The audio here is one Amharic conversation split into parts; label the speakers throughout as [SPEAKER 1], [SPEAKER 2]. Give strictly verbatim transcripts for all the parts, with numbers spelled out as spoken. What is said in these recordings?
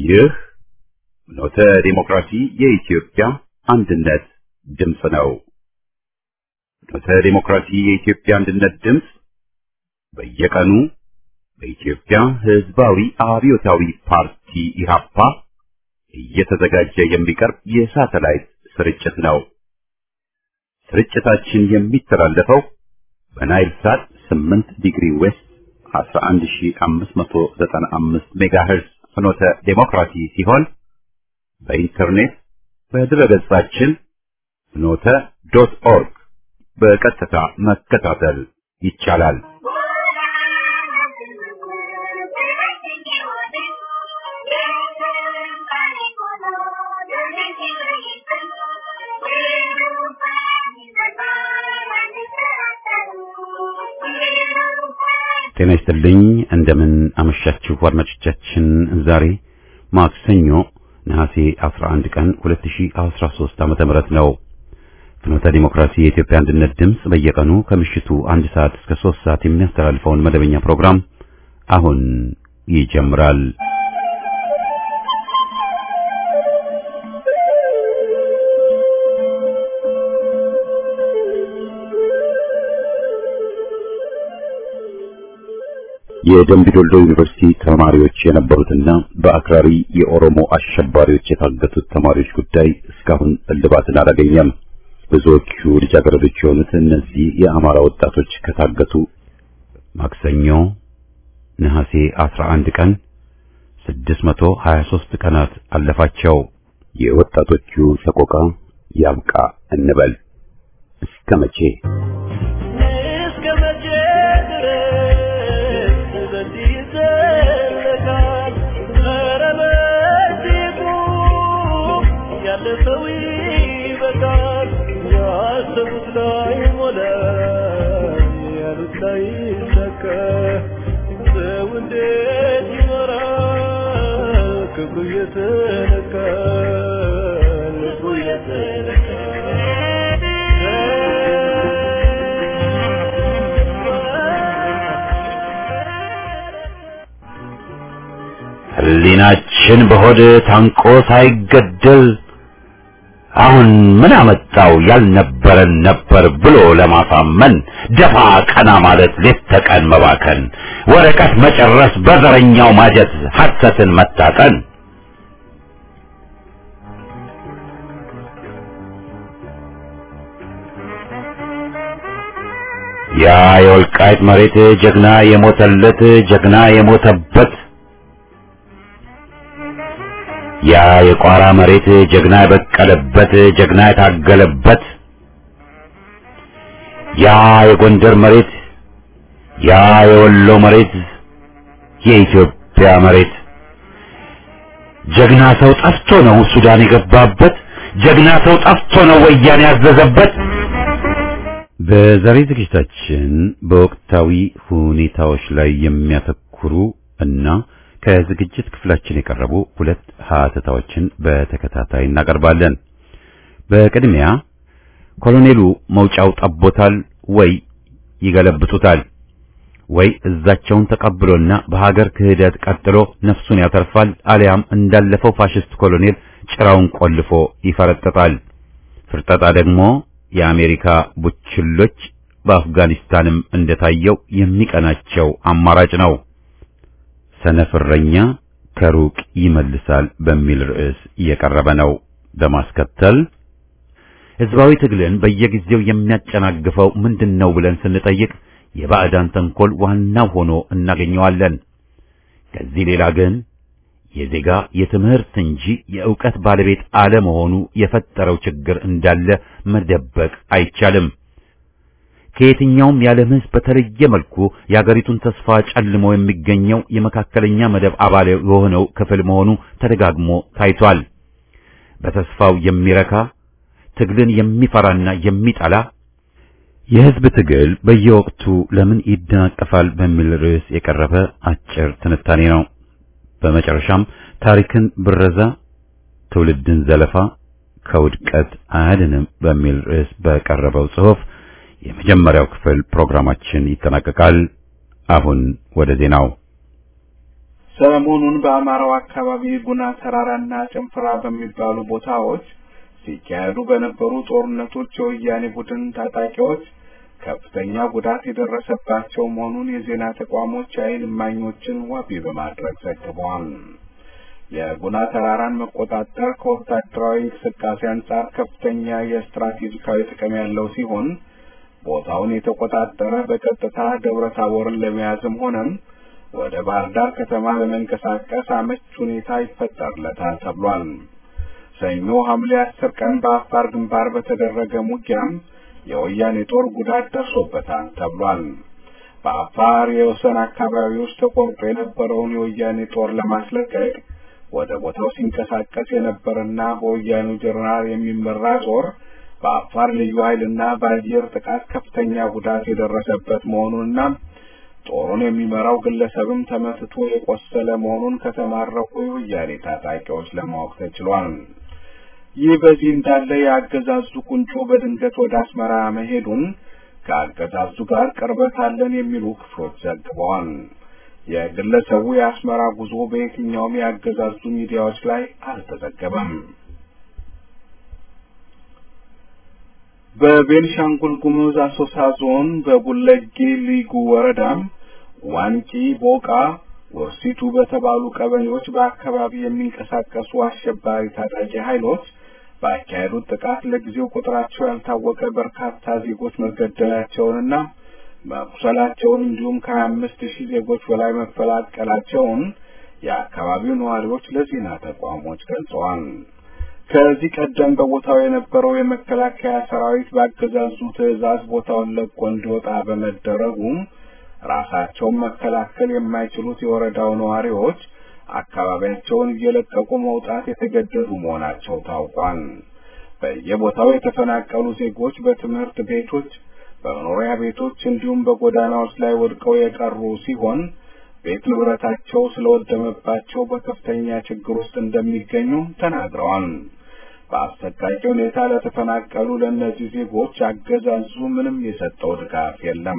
[SPEAKER 1] ይህ ኖተ ዲሞክራሲ የኢትዮጵያ አንድነት ድምፅ ነው። ኖተ ዲሞክራሲ የኢትዮጵያ አንድነት ድምፅ በየቀኑ በኢትዮጵያ ሕዝባዊ አብዮታዊ ፓርቲ ኢህአፓ እየተዘጋጀ የሚቀርብ የሳተላይት ስርጭት ነው። ስርጭታችን የሚተላለፈው በናይል ሳት ስምንት ዲግሪ ዌስት አስራ አንድ ሺህ አምስት መቶ ዘጠና አምስት ሜጋሄርዝ ፍኖተ ዴሞክራሲ ሲሆን በኢንተርኔት በድረገጻችን ፍኖተ ዶት ኦርግ በቀጥታ መከታተል ይቻላል። ጤና ይስጥልኝ። እንደምን አመሻችሁ አድማጮቻችን። ዛሬ ማክሰኞ ነሐሴ አስራ አንድ ቀን ሁለት ሺህ አስራ ሶስት ዓመተ ምህረት ነው። ፍኖተ ዲሞክራሲ የኢትዮጵያ አንድነት ድምፅ በየቀኑ ከምሽቱ አንድ ሰዓት እስከ ሶስት ሰዓት የሚያስተላልፈውን መደበኛ ፕሮግራም አሁን ይጀምራል። የደምቢ ዶሎ ዩኒቨርሲቲ ተማሪዎች የነበሩትና በአክራሪ የኦሮሞ አሸባሪዎች የታገቱት ተማሪዎች ጉዳይ እስካሁን እልባትን አላገኘም። ብዙዎቹ ልጃገረዶች የሆኑት እነዚህ የአማራ ወጣቶች ከታገቱ ማክሰኞ ነሐሴ አስራ አንድ ቀን ስድስት መቶ ሀያ ሶስት ቀናት አለፋቸው። የወጣቶቹ ሰቆቃ ያብቃ እንበል። እስከ መቼ ህሊናችን በሆድ ታንቆ ሳይገደል አሁን ምን አመጣው ያልነበረን ነበር ብሎ ለማሳመን ደፋ ቀና ማለት ሌት ተቀን መባከን ወረቀት መጨረስ በዘረኛው ማጀት ሐሰትን መታጠን ያ የወልቃይት መሬት ጀግና የሞተለት ጀግና የሞተበት ያ የቋራ መሬት ጀግና የበቀለበት ጀግና የታገለበት ያ የጎንደር መሬት ያ የወሎ መሬት የኢትዮጵያ መሬት ጀግና ሰው ጠፍቶ ነው ሱዳን የገባበት ጀግና ሰው ጠፍቶ ነው ወያኔ ያዘዘበት። በዛሬ ዝግጅታችን በወቅታዊ ሁኔታዎች ላይ የሚያተኩሩ እና ከዝግጅት ክፍላችን የቀረቡ ሁለት ሀተታዎችን በተከታታይ እናቀርባለን። በቅድሚያ ኮሎኔሉ መውጫው ጠቦታል ወይ ይገለብጡታል ወይ እዛቸውን ተቀብሎና በሀገር ክህደት ቀጥሎ ነፍሱን ያተርፋል አሊያም እንዳለፈው ፋሽስት ኮሎኔል ጭራውን ቆልፎ ይፈረጠጣል። ፍርጠጣ ደግሞ የአሜሪካ ቡችሎች በአፍጋኒስታንም እንደታየው የሚቀናቸው አማራጭ ነው። ሰነፍረኛ ከሩቅ ይመልሳል በሚል ርዕስ እየቀረበ ነው። በማስከተል ህዝባዊ ትግልን በየጊዜው የሚያጨናግፈው ምንድነው ብለን ስንጠይቅ የባዕዳን ተንኮል ዋናው ሆኖ እናገኘዋለን። ከዚህ ሌላ ግን የዜጋ የትምህርት እንጂ የዕውቀት ባለቤት አለመሆኑ የፈጠረው ችግር እንዳለ መደበቅ አይቻልም። ከየትኛውም የዓለም ሕዝብ በተለየ መልኩ የአገሪቱን ተስፋ ጨልሞ የሚገኘው የመካከለኛ መደብ አባል የሆነው ክፍል መሆኑ ተደጋግሞ ታይቷል። በተስፋው የሚረካ ትግልን የሚፈራና የሚጠላ የህዝብ ትግል በየወቅቱ ለምን ይደናቀፋል በሚል ርዕስ የቀረበ አጭር ትንታኔ ነው። በመጨረሻም ታሪክን ብረዛ ትውልድን ዘለፋ ከውድቀት አያድንም በሚል ርዕስ በቀረበው ጽሑፍ የመጀመሪያው ክፍል ፕሮግራማችን ይጠናቀቃል። አሁን ወደ ዜናው
[SPEAKER 2] ሰሞኑን በአማራው አካባቢ ጉና ተራራና ጭንፍራ በሚባሉ ቦታዎች ሲካሄዱ በነበሩ ጦርነቶች የወያኔ ቡድን ታጣቂዎች ከፍተኛ ጉዳት የደረሰባቸው መሆኑን የዜና ተቋሞች የዓይን እማኞችን ዋቢ በማድረግ ዘግበዋል። የጉና ተራራን መቆጣጠር ከወታደራዊ እንቅስቃሴ አንጻር ከፍተኛ የስትራቴጂካዊ ጥቅም ያለው ሲሆን ቦታውን የተቆጣጠረ በቀጥታ ደብረ ታቦርን ለመያዝም ሆነም ወደ ባህር ዳር ከተማ ለመንቀሳቀስ አመች ሁኔታ ይፈጠርለታል ተብሏል። ሰኞ ሐምሌ አስር ቀን በአፋር ግንባር በተደረገ ውጊያም የወያኔ ጦር ጉዳት ደርሶበታል ተብሏል። በአፋር የወሰን አካባቢ ውስጥ ተቆርጦ የነበረውን የወያኔ ጦር ለማስለቀቅ ወደ ቦታው ሲንቀሳቀስ የነበረና በወያኔ ጀነራል የሚመራ ጦር በአፋር ልዩ ኃይልና በአየር ጥቃት ከፍተኛ ጉዳት የደረሰበት መሆኑንና ጦሩን የሚመራው ግለሰብም ተመትቶ የቆሰለ መሆኑን ከተማረኩ የወያኔ ታጣቂዎች ለማወቅ ተችሏል። ይህ በዚህ እንዳለ የአገዛዙ ቁንጮ በድንገት ወደ አስመራ መሄዱን ከአገዛዙ ጋር ቅርበት አለን የሚሉ ክፍሎች ዘግበዋል። የግለሰቡ የአስመራ ጉዞ በየትኛውም የአገዛዙ ሚዲያዎች ላይ አልተዘገበም። በቤንሻንጉል ጉሙዝ አሶሳ ዞን በቡለጌ ሊጉ ወረዳም ዋንጪ ቦቃ ወርሲቱ በተባሉ ቀበሌዎች በአካባቢ የሚንቀሳቀሱ አሸባሪ ታጣቂ ኃይሎች ባካሄዱት ጥቃት ለጊዜው ቁጥራቸው ያልታወቀ በርካታ ዜጎች መገደላቸውንና መቁሰላቸውን እንዲሁም ከሀያ አምስት ሺህ ዜጎች በላይ መፈናቀላቸውን የአካባቢው ነዋሪዎች ለዜና ተቋሞች ገልጸዋል። ከዚህ ቀደም በቦታው የነበረው የመከላከያ ሰራዊት በአገዛዙ ትዕዛዝ ቦታውን ለቆ እንዲወጣ በመደረጉ ራሳቸውን መከላከል የማይችሉት የወረዳው ነዋሪዎች አካባቢያቸውን እየለቀቁ መውጣት የተገደዱ መሆናቸው ታውቋል። በየቦታው የተፈናቀሉ ዜጎች በትምህርት ቤቶች፣ በመኖሪያ ቤቶች እንዲሁም በጎዳናዎች ላይ ወድቀው የቀሩ ሲሆን ቤት ንብረታቸው ስለወደመባቸው በከፍተኛ ችግር ውስጥ እንደሚገኙ ተናግረዋል። በአሰቃቂ ሁኔታ ለተፈናቀሉ ለእነዚህ ዜጎች አገዛዙ ምንም የሰጠው ድጋፍ የለም።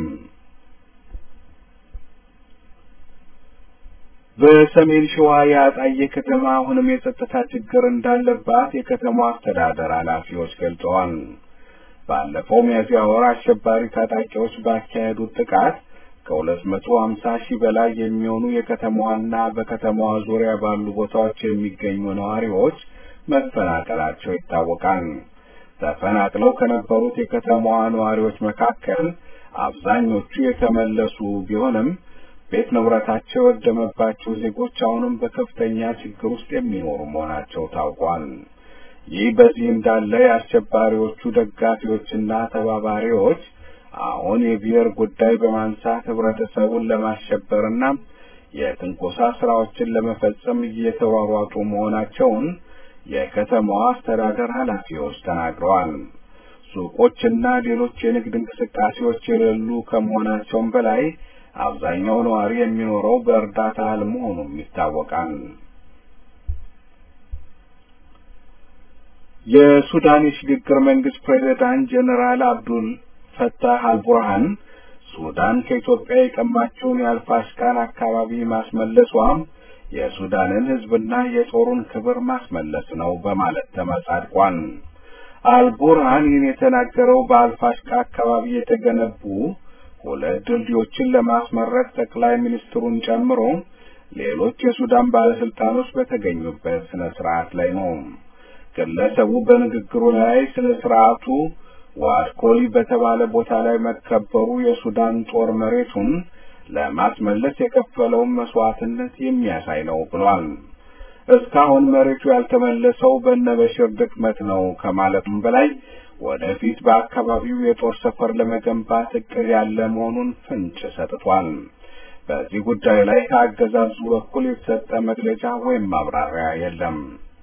[SPEAKER 2] በሰሜን ሸዋ የአጣዬ ከተማ አሁንም የጸጥታ ችግር እንዳለባት የከተማው አስተዳደር ኃላፊዎች ገልጸዋል። ባለፈው ሚያዝያ ወር አሸባሪ ታጣቂዎች ባካሄዱት ጥቃት ከሁለት መቶ ሀምሳ ሺህ በላይ የሚሆኑ የከተማዋና በከተማዋ ዙሪያ ባሉ ቦታዎች የሚገኙ ነዋሪዎች መፈናቀላቸው ይታወቃል። ተፈናቅለው ከነበሩት የከተማዋ ነዋሪዎች መካከል አብዛኞቹ የተመለሱ ቢሆንም ቤት ንብረታቸው የወደመባቸው ዜጎች አሁንም በከፍተኛ ችግር ውስጥ የሚኖሩ መሆናቸው ታውቋል። ይህ በዚህ እንዳለ የአሸባሪዎቹ ደጋፊዎችና ተባባሪዎች አሁን የብሔር ጉዳይ በማንሳት ህብረተሰቡን ለማሸበርና የትንኮሳ ስራዎችን ለመፈጸም እየተሯሯጡ መሆናቸውን የከተማዋ አስተዳደር ኃላፊዎች ተናግረዋል። ሱቆችና ሌሎች የንግድ እንቅስቃሴዎች የሌሉ ከመሆናቸውም በላይ አብዛኛው ነዋሪ የሚኖረው በእርዳታ እህል መሆኑም ይታወቃል። የሱዳን የሽግግር መንግስት ፕሬዝዳንት ጀነራል አብዱል ፈታህ አልቡርሃን ሱዳን ከኢትዮጵያ የቀማችውን የአልፋሽቃን አካባቢ ማስመለሷም የሱዳንን ህዝብና የጦሩን ክብር ማስመለስ ነው በማለት ተመጻድቋል። አልቡርሃን ይህን የተናገረው በአልፋሽቃ አካባቢ የተገነቡ ሁለት ድልድዮችን ለማስመረቅ ጠቅላይ ሚኒስትሩን ጨምሮ ሌሎች የሱዳን ባለስልጣኖች በተገኙበት ስነ ስርዓት ላይ ነው። ግለሰቡ በንግግሩ ላይ ስለ ስርዓቱ ዋድኮሊ በተባለ ቦታ ላይ መከበሩ የሱዳን ጦር መሬቱን ለማስመለስ የከፈለውን መስዋዕትነት የሚያሳይ ነው ብሏል። እስካሁን መሬቱ ያልተመለሰው በነበሽር ድክመት ነው ከማለቱም በላይ ወደፊት በአካባቢው የጦር ሰፈር ለመገንባት እቅድ ያለ መሆኑን ፍንጭ ሰጥቷል። በዚህ ጉዳይ ላይ ከአገዛዙ በኩል የተሰጠ መግለጫ ወይም ማብራሪያ የለም።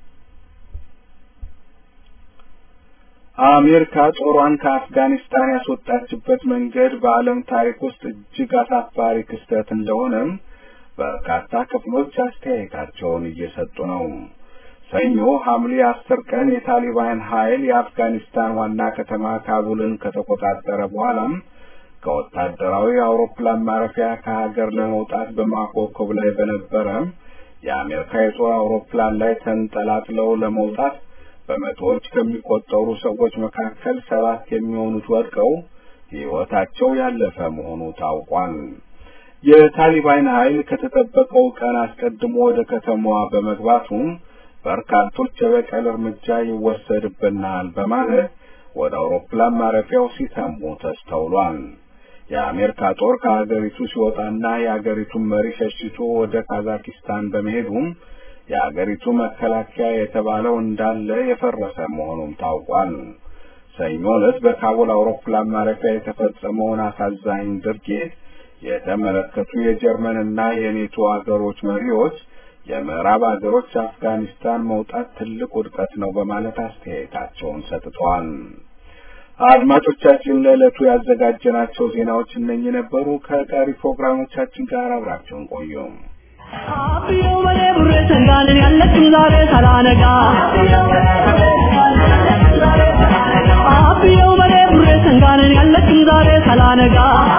[SPEAKER 2] አሜሪካ ጦሯን ከአፍጋኒስታን ያስወጣችበት መንገድ በዓለም ታሪክ ውስጥ እጅግ አሳፋሪ ክስተት እንደሆነ በርካታ ክፍሎች አስተያየታቸውን እየሰጡ ነው። ሰኞ ሐምሌ አስር ቀን የታሊባን ኃይል የአፍጋኒስታን ዋና ከተማ ካቡልን ከተቆጣጠረ በኋላም ከወታደራዊ አውሮፕላን ማረፊያ ከሀገር ለመውጣት በማኮብኮብ ላይ በነበረ የአሜሪካ የጦር አውሮፕላን ላይ ተንጠላጥለው ለመውጣት በመቶዎች ከሚቆጠሩ ሰዎች መካከል ሰባት የሚሆኑት ወድቀው ሕይወታቸው ያለፈ መሆኑ ታውቋል። የታሊባን ኃይል ከተጠበቀው ቀን አስቀድሞ ወደ ከተማዋ በመግባቱ በርካቶች የበቀል እርምጃ ይወሰድብናል በማለት ወደ አውሮፕላን ማረፊያው ሲተሙ ተስተውሏል። የአሜሪካ ጦር ከሀገሪቱ ሲወጣና የሀገሪቱን መሪ ሸሽቶ ወደ ካዛኪስታን በመሄዱም የሀገሪቱ መከላከያ የተባለው እንዳለ የፈረሰ መሆኑም ታውቋል። ሰኞ ዕለት በካቡል አውሮፕላን ማረፊያ የተፈጸመውን አሳዛኝ ድርጊት የተመለከቱ የጀርመንና የኔቶ ሀገሮች መሪዎች የምዕራብ ሀገሮች አፍጋኒስታን መውጣት ትልቅ ውድቀት ነው በማለት አስተያየታቸውን ሰጥተዋል። አድማጮቻችን ለዕለቱ ያዘጋጀናቸው ዜናዎች እነኚህ ነበሩ። ከቀሪ ፕሮግራሞቻችን ጋር አብራችሁን ቆዩ።
[SPEAKER 3] አብዮ ወለ ብሬ ተንጋለን ያለችን ዛሬ ሳላነጋ አብዮ ወለ ብሬ ተንጋለን ያለችን ዛሬ ሳላነጋ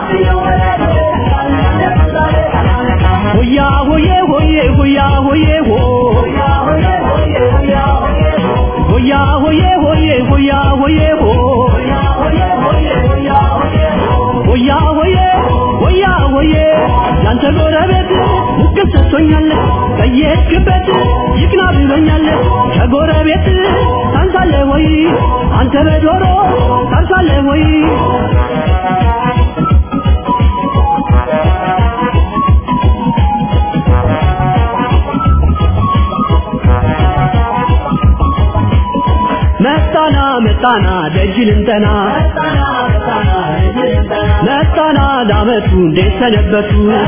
[SPEAKER 3] ሆያ ሆዬ ሆዬ ሆያ ሆዬ ሆያ ሆዬ ሆዬ ሆያ ሆዬ ሆያ ሆዬ ሆያ ሆዬ ያንተ ጎረቤት ልክሰቶኛል ከየክበት ይቅና ብሎኛል ከጎረቤት ታንሳለ ወይ አንተ በዶሮ ታንሳለ ወይ መጣና መጣና ደጅልንተና መጣና ዳመቱ እንደሰነበቱ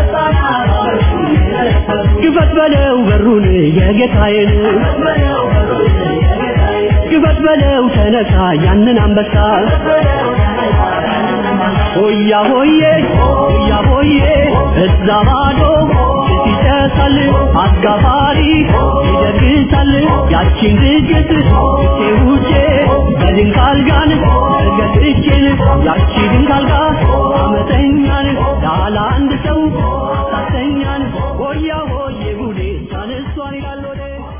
[SPEAKER 3] ግፈት በለው በሩን የጌታዬን ግፈት በለው ተነሳ ያንን አንበሳ ሆያ ሆዬ ሆያ ሆዬ እዛ ማዶ ሲጨሳል አጋፋሪ ይደግሳል ያቺን ድግስ ውጪ በድንጋል ጋን ገጥቼን ያቺ ድንጋል ጋ አመተኛን ዳላ አንድ ሰው አሳተኛን ሆያ ሆዬ ጉዴ ታነሷን ይላልወደ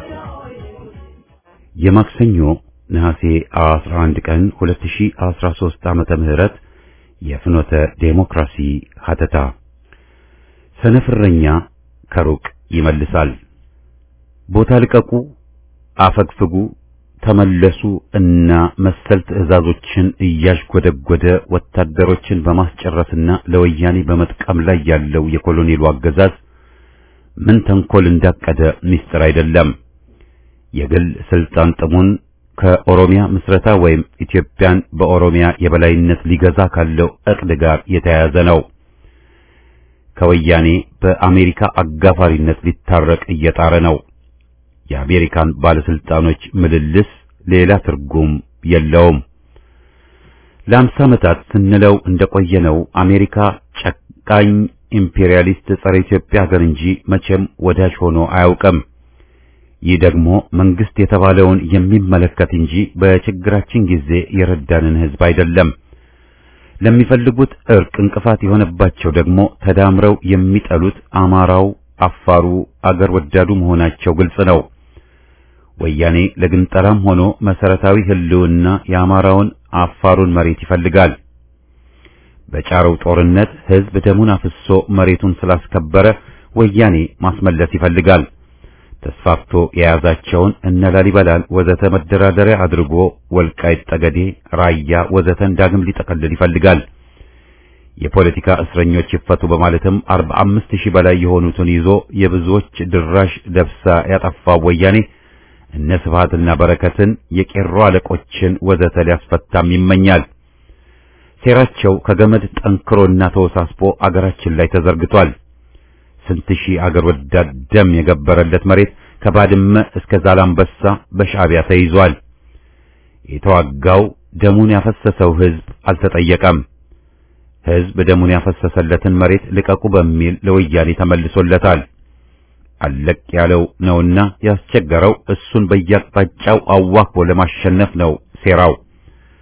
[SPEAKER 1] የማክሰኞ ነሐሴ አስራ አንድ ቀን ሁለት ሺህ አስራ ሦስት ዓመተ ምህረት የፍኖተ ዴሞክራሲ ሀተታ ሰነፍረኛ ከሩቅ ይመልሳል። ቦታ ልቀቁ፣ አፈግፍጉ፣ ተመለሱ እና መሰል ትዕዛዞችን እያሽጎደጎደ ወታደሮችን በማስጨረስና ለወያኔ በመጥቀም ላይ ያለው የኮሎኔሉ አገዛዝ ምን ተንኮል እንዳቀደ ምስጢር አይደለም። የግል ስልጣን ጥሙን ከኦሮሚያ ምስረታ ወይም ኢትዮጵያን በኦሮሚያ የበላይነት ሊገዛ ካለው እቅድ ጋር የተያያዘ ነው። ከወያኔ በአሜሪካ አጋፋሪነት ሊታረቅ እየጣረ ነው። የአሜሪካን ባለስልጣኖች ምልልስ ሌላ ትርጉም የለውም። ለአምሳ ዓመታት ስንለው እንደቆየነው አሜሪካ ጨካኝ ኢምፔሪያሊስት ጸረ ኢትዮጵያ ሀገር እንጂ መቼም ወዳጅ ሆኖ አያውቅም። ይህ ደግሞ መንግስት የተባለውን የሚመለከት እንጂ በችግራችን ጊዜ የረዳንን ህዝብ አይደለም። ለሚፈልጉት እርቅ እንቅፋት የሆነባቸው ደግሞ ተዳምረው የሚጠሉት አማራው፣ አፋሩ፣ አገር ወዳዱ መሆናቸው ግልጽ ነው። ወያኔ ለግንጠላም ሆኖ መሰረታዊ ህልውና የአማራውን አፋሩን መሬት ይፈልጋል። በጫረው ጦርነት ህዝብ ደሙን አፍሶ መሬቱን ስላስከበረ ወያኔ ማስመለስ ይፈልጋል። ተስፋፍቶ የያዛቸውን እነ ላሊበላን ወዘተ መደራደሪያ አድርጎ ወልቃይት ጠገዴ፣ ራያ ወዘተን ዳግም ሊጠቀልል ይፈልጋል። የፖለቲካ እስረኞች ይፈቱ በማለትም አርባ አምስት ሺህ በላይ የሆኑትን ይዞ የብዙዎች ድራሽ ደብሳ ያጠፋው ወያኔ እነ ስብሃትና በረከትን የቄሮ አለቆችን ወዘተ ሊያስፈታም ይመኛል። ሴራቸው ከገመድ ጠንክሮና ተወሳስቦ አገራችን ላይ ተዘርግቷል። ስንት ሺህ አገር ወዳድ ደም የገበረለት መሬት ከባድመ እስከ ዛላምበሳ በሻዕቢያ ተይዟል። የተዋጋው ደሙን ያፈሰሰው ህዝብ አልተጠየቀም። ህዝብ ደሙን ያፈሰሰለትን መሬት ልቀቁ በሚል ለወያኔ ተመልሶለታል። አለቅ ያለው ነውና ያስቸገረው እሱን በየአቅጣጫው አዋክቦ ለማሸነፍ ነው ሴራው።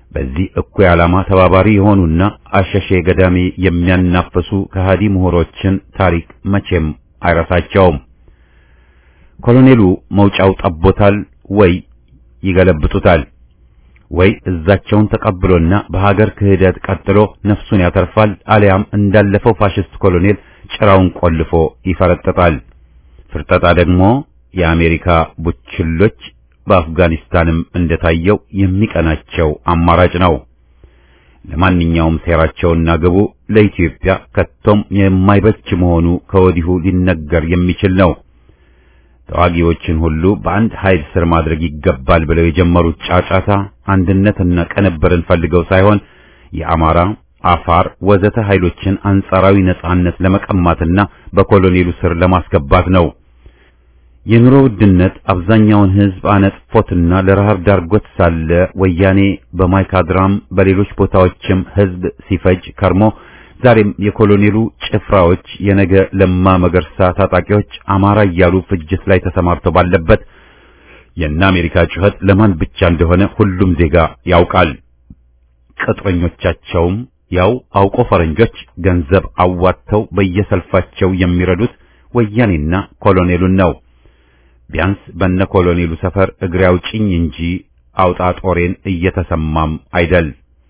[SPEAKER 1] በዚህ እኩይ ዓላማ ተባባሪ የሆኑና አሸሼ ገዳሜ የሚያናፍሱ ከሃዲ ምሁሮችን ታሪክ መቼም አይረሳቸውም። ኮሎኔሉ መውጫው ጠቦታል ወይ ይገለብጡታል ወይ እዛቸውን ተቀብሎና በሀገር ክህደት ቀጥሎ ነፍሱን ያተርፋል፣ አሊያም እንዳለፈው ፋሽስት ኮሎኔል ጭራውን ቆልፎ ይፈረጥጣል። ፍርጠጣ ደግሞ የአሜሪካ ቡችሎች በአፍጋኒስታንም እንደታየው የሚቀናቸው አማራጭ ነው። ለማንኛውም ሴራቸውና ግቡ ለኢትዮጵያ ከቶም የማይበጅ መሆኑ ከወዲሁ ሊነገር የሚችል ነው። ተዋጊዎችን ሁሉ በአንድ ኃይል ስር ማድረግ ይገባል ብለው የጀመሩት ጫጫታ አንድነትና ቅንብርን ፈልገው ሳይሆን የአማራ፣ አፋር ወዘተ ኃይሎችን አንጻራዊ ነጻነት ለመቀማትና በኮሎኔሉ ስር ለማስገባት ነው። የኑሮ ውድነት አብዛኛውን ሕዝብ አነጥፎትና ለረሃብ ዳርጎት ሳለ ወያኔ በማይካድራም በሌሎች ቦታዎችም ሕዝብ ሲፈጅ ከርሞ ዛሬም የኮሎኔሉ ጭፍራዎች የነገ ለማ መገርሳ ታጣቂዎች አማራ እያሉ ፍጅት ላይ ተሰማርተው ባለበት የእነ አሜሪካ ጩኸት ለማን ብቻ እንደሆነ ሁሉም ዜጋ ያውቃል። ቅጥረኞቻቸውም ያው አውቆ ፈረንጆች ገንዘብ አዋጥተው በየሰልፋቸው የሚረዱት ወያኔና ኮሎኔሉን ነው። ቢያንስ በነ ኮሎኔሉ ሰፈር እግሬ አውጭኝ እንጂ አውጣ ጦሬን እየተሰማም አይደል።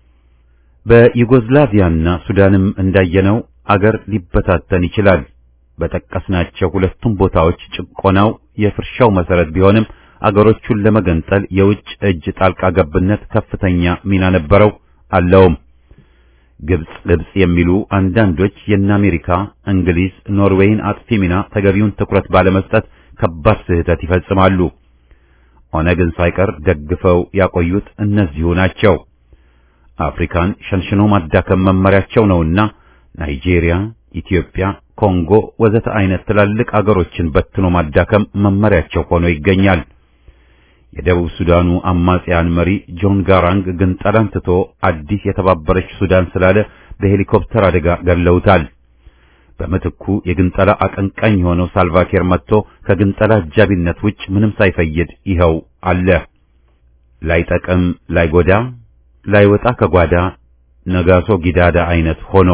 [SPEAKER 1] በዩጎዝላቪያና ሱዳንም እንዳየነው አገር ሊበታተን ይችላል። በጠቀስናቸው ሁለቱም ቦታዎች ጭቆናው የፍርሻው መሰረት ቢሆንም አገሮቹን ለመገንጠል የውጭ እጅ ጣልቃ ገብነት ከፍተኛ ሚና ነበረው አለውም። ግብጽ ግብጽ የሚሉ አንዳንዶች የእነ አሜሪካ፣ እንግሊዝ፣ ኖርዌይን አጥፊ ሚና ተገቢውን ትኩረት ባለመስጠት ከባድ ስህተት ይፈጽማሉ። ኦነግን ሳይቀር ደግፈው ያቆዩት እነዚሁ ናቸው። አፍሪካን ሸንሽኖ ማዳከም መመሪያቸው ነውና ናይጄሪያ፣ ኢትዮጵያ፣ ኮንጎ ወዘተ አይነት ትላልቅ አገሮችን በትኖ ማዳከም መመሪያቸው ሆኖ ይገኛል። የደቡብ ሱዳኑ አማጺያን መሪ ጆን ጋራንግ ግን ጠላንትቶ አዲስ የተባበረች ሱዳን ስላለ በሄሊኮፕተር አደጋ ገለውታል። በመትኩ የግንጠላ አቀንቃኝ የሆነው ሳልቫኪር መጥቶ ከግንጠላ አጃቢነት ውጭ ምንም ሳይፈይድ ይኸው አለ። ላይጠቅም ላይጎዳ ላይወጣ ከጓዳ ነጋሶ ጊዳዳ አይነት ሆኖ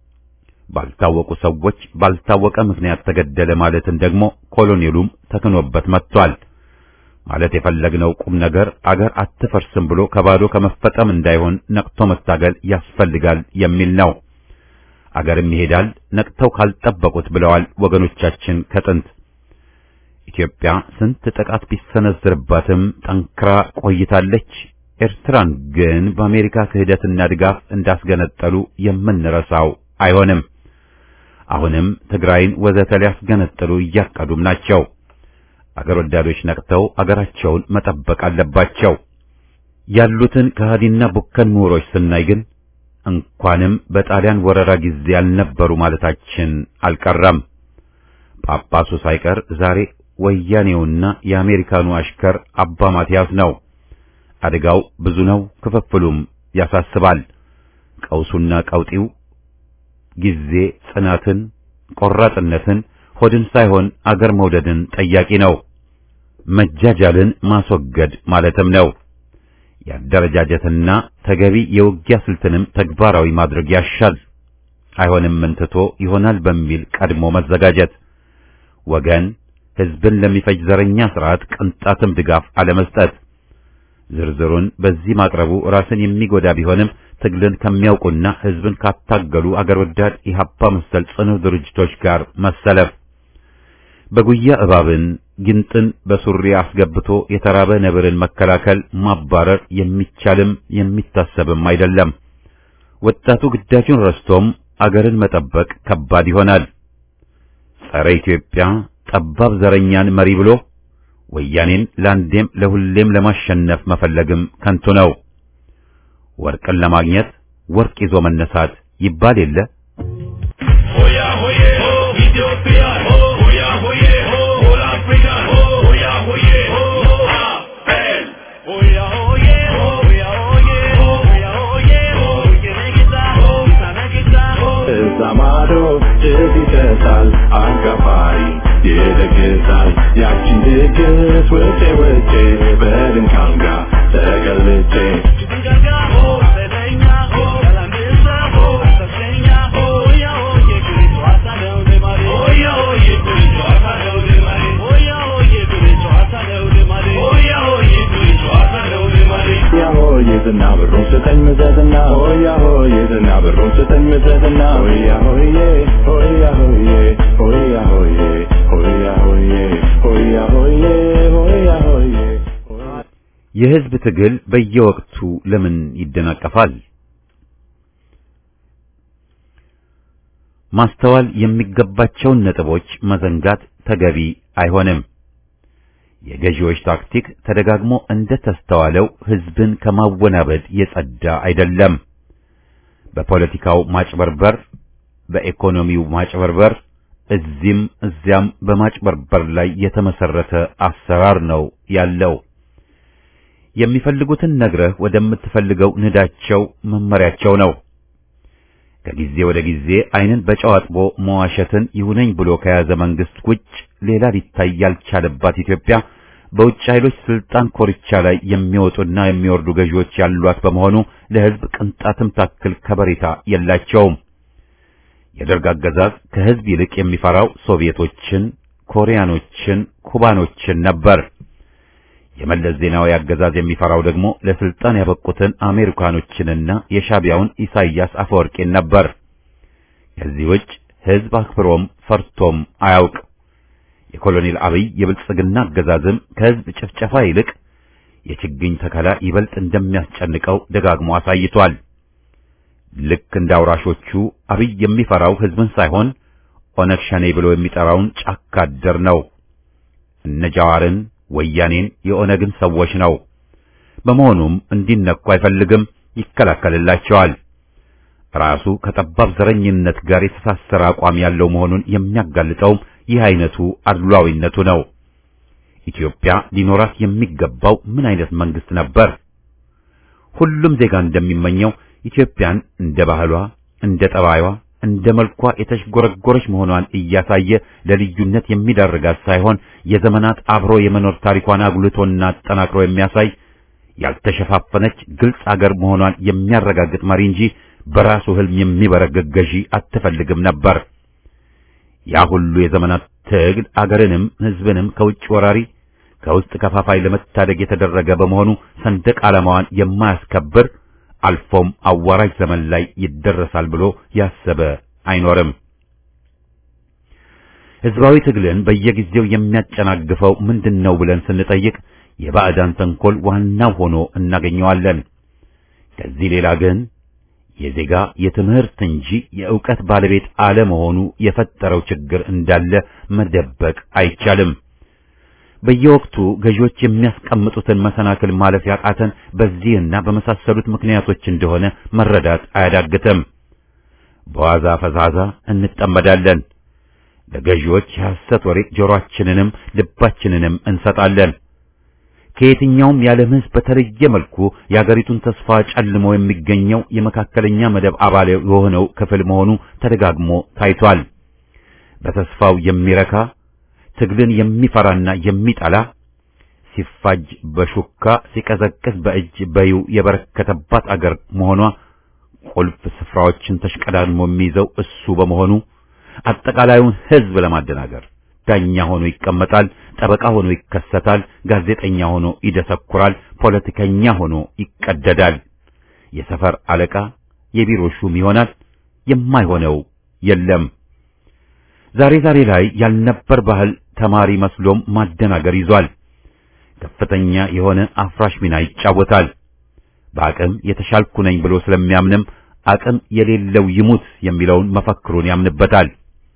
[SPEAKER 1] ባልታወቁ ሰዎች ባልታወቀ ምክንያት ተገደለ ማለትን ደግሞ ኮሎኔሉም ተክኖበት መጥቷል። ማለት የፈለግነው ቁም ነገር አገር አትፈርስም ብሎ ከባዶ ከመፈጠም እንዳይሆን ነቅቶ መታገል ያስፈልጋል የሚል ነው። አገርም ይሄዳል ነቅተው ካልጠበቁት ብለዋል ወገኖቻችን ከጥንት። ኢትዮጵያ ስንት ጥቃት ቢሰነዝርባትም ጠንክራ ቆይታለች። ኤርትራን ግን በአሜሪካ ክህደትና ድጋፍ እንዳስገነጠሉ የምንረሳው አይሆንም። አሁንም ትግራይን ወዘተ ሊያስገነጥሉ እያቀዱም ናቸው። አገር ወዳዶች ነቅተው አገራቸውን መጠበቅ አለባቸው። ያሉትን ከሃዲና ቡከን ምሁሮች ስናይ ግን እንኳንም በጣሊያን ወረራ ጊዜ ያልነበሩ ማለታችን አልቀረም። ጳጳሱ ሳይቀር ዛሬ ወያኔውና የአሜሪካኑ አሽከር አባ ማቲያስ ነው። አደጋው ብዙ ነው፣ ክፍፍሉም ያሳስባል። ቀውሱና ቀውጢው ጊዜ ጽናትን፣ ቆራጥነትን፣ ሆድን ሳይሆን አገር መውደድን ጠያቂ ነው። መጃጃልን ማስወገድ ማለትም ነው። ያደረጃጀትና ተገቢ የውጊያ ስልትንም ተግባራዊ ማድረግ ያሻል። አይሆንም እንትቶ ይሆናል በሚል ቀድሞ መዘጋጀት፣ ወገን ህዝብን ለሚፈጅ ዘረኛ ስርዓት ቅንጣትም ድጋፍ አለመስጠት። ዝርዝሩን በዚህ ማቅረቡ ራስን የሚጎዳ ቢሆንም ትግልን ከሚያውቁና ህዝብን ካታገሉ አገር ወዳድ ኢህአፓ መሰል ጽኑ ድርጅቶች ጋር መሰለፍ። በጉያ እባብን ግንጥን በሱሪ አስገብቶ የተራበ ነብርን መከላከል ማባረር የሚቻልም የሚታሰብም አይደለም። ወጣቱ ግዳጁን ረስቶም አገርን መጠበቅ ከባድ ይሆናል። ጸረ ኢትዮጵያ ጠባብ ዘረኛን መሪ ብሎ ወያኔን ለአንዴም ለሁሌም ለማሸነፍ መፈለግም ከንቱ ነው። ወርቅን ለማግኘት ወርቅ ይዞ መነሳት ይባል የለ። ሆያ ሆዬ ሆ ኢትዮጵያ ሆ ሆያ ሆዬ ሆ ሆል አፍሪካ ሆ ሆያ ሆዬ ሆ አፔል ሆያ ሆዬ ሆ ሆያ ሆዬ ሆ ሆያ ሆዬ ሆ የነገታ ሆ ሳነገታ ሆ
[SPEAKER 4] እዛማዶ ጭስ ይጨሳል አጋፋሪ ይደግሳል ያችን ድግስ ውጬ ውጬ በድንካም ጋር ተገልጬ
[SPEAKER 3] ድንጋጋ ሆ
[SPEAKER 4] ስጠኝ ምዘትና ሆያ ሆዬ ሆያ ሆዬ ሆያ ሆዬ ሆያ ሆዬ ሆያ ሆዬ ሆያ ሆዬ
[SPEAKER 1] የህዝብ ትግል በየወቅቱ ለምን ይደናቀፋል? ማስተዋል የሚገባቸውን ነጥቦች መዘንጋት ተገቢ አይሆንም። የገዢዎች ታክቲክ ተደጋግሞ እንደተስተዋለው ህዝብን ከማወናበድ የጸዳ አይደለም። በፖለቲካው ማጭበርበር፣ በኢኮኖሚው ማጭበርበር፣ እዚህም እዚያም በማጭበርበር ላይ የተመሰረተ አሰራር ነው ያለው። የሚፈልጉትን ነግረህ ወደምትፈልገው ንዳቸው መመሪያቸው ነው። ከጊዜ ወደ ጊዜ አይንን በጨው አጥቦ መዋሸትን ይሁነኝ ብሎ ከያዘ መንግስት ውጭ ሌላ ሊታይ ያልቻለባት ኢትዮጵያ በውጭ ኃይሎች ስልጣን ኮርቻ ላይ የሚወጡና የሚወርዱ ገዢዎች ያሏት በመሆኑ ለህዝብ ቅንጣትም ታክል ከበሬታ የላቸውም። የደርግ አገዛዝ ከህዝብ ይልቅ የሚፈራው ሶቪየቶችን፣ ኮሪያኖችን፣ ኩባኖችን ነበር። የመለስ ዜናዊ አገዛዝ የሚፈራው ደግሞ ለስልጣን ያበቁትን አሜሪካኖችንና የሻቢያውን ኢሳይያስ አፈወርቂን ነበር። ከዚህ ውጭ ህዝብ አክብሮም ፈርቶም አያውቅ። የኮሎኔል አብይ የብልጽግና አገዛዝም ከህዝብ ጭፍጨፋ ይልቅ የችግኝ ተከላ ይበልጥ እንደሚያስጨንቀው ደጋግሞ አሳይቷል። ልክ እንደ አውራሾቹ አብይ የሚፈራው ህዝብን ሳይሆን ኦነግ ሸኔ ብሎ የሚጠራውን ጫካ አደር ነው። እነ ጃዋርን ወያኔን የኦነግን ሰዎች ነው። በመሆኑም እንዲነኩ አይፈልግም፣ ይከላከልላቸዋል። ራሱ ከጠባብ ዘረኝነት ጋር የተሳሰረ አቋም ያለው መሆኑን የሚያጋልጠውም ይህ አይነቱ አድሏዊነቱ ነው። ኢትዮጵያ ሊኖራት የሚገባው ምን አይነት መንግስት ነበር? ሁሉም ዜጋ እንደሚመኘው ኢትዮጵያን እንደ ባህሏ፣ እንደ ጠባይዋ፣ እንደ መልኳ የተሽጎረጎረች መሆኗን እያሳየ ለልዩነት የሚዳርጋት ሳይሆን የዘመናት አብሮ የመኖር ታሪኳን አጉልቶና አጠናክሮ የሚያሳይ ያልተሸፋፈነች ግልጽ አገር መሆኗን የሚያረጋግጥ መሪ እንጂ በራሱ ህልም የሚበረገግ ገዢ አትፈልግም ነበር። ያ ሁሉ የዘመናት ትግል አገርንም ህዝብንም ከውጭ ወራሪ ከውስጥ ከፋፋይ ለመታደግ የተደረገ በመሆኑ ሰንደቅ ዓላማዋን የማያስከብር አልፎም አዋራጅ ዘመን ላይ ይደረሳል ብሎ ያሰበ አይኖርም። ህዝባዊ ትግልን በየጊዜው የሚያጨናግፈው ምንድነው ብለን ስንጠይቅ የባዕዳን ተንኮል ዋናው ሆኖ እናገኘዋለን። ከዚህ ሌላ ግን የዜጋ የትምህርት እንጂ የዕውቀት ባለቤት አለመሆኑ የፈጠረው ችግር እንዳለ መደበቅ አይቻልም። በየወቅቱ ገዢዎች የሚያስቀምጡትን መሰናክል ማለፍ ያቃተን በዚህና በመሳሰሉት ምክንያቶች እንደሆነ መረዳት አያዳግትም። በዋዛ ፈዛዛ እንጠመዳለን። ለገዢዎች የሐሰት ወሬ ጆሮአችንንም ልባችንንም እንሰጣለን። ከየትኛውም የዓለም ሕዝብ በተለየ መልኩ የአገሪቱን ተስፋ ጨልሞ የሚገኘው የመካከለኛ መደብ አባል የሆነው ክፍል መሆኑ ተደጋግሞ ታይቷል። በተስፋው የሚረካ ትግልን የሚፈራና የሚጠላ ሲፋጅ በሹካ ሲቀዘቅዝ በእጅ በዩ የበረከተባት አገር መሆኗ ቁልፍ ስፍራዎችን ተሽቀዳድሞ የሚይዘው እሱ በመሆኑ አጠቃላዩን ሕዝብ ለማደናገር ዳኛ ሆኖ ይቀመጣል፣ ጠበቃ ሆኖ ይከሰታል፣ ጋዜጠኛ ሆኖ ይደሰኩራል፣ ፖለቲከኛ ሆኖ ይቀደዳል፣ የሰፈር አለቃ የቢሮ ሹም ይሆናል። የማይሆነው የለም። ዛሬ ዛሬ ላይ ያልነበር ባህል ተማሪ መስሎም ማደናገር ይዟል። ከፍተኛ የሆነ አፍራሽ ሚና ይጫወታል። በአቅም የተሻልኩ ነኝ ብሎ ስለሚያምንም አቅም የሌለው ይሙት የሚለውን መፈክሩን ያምንበታል።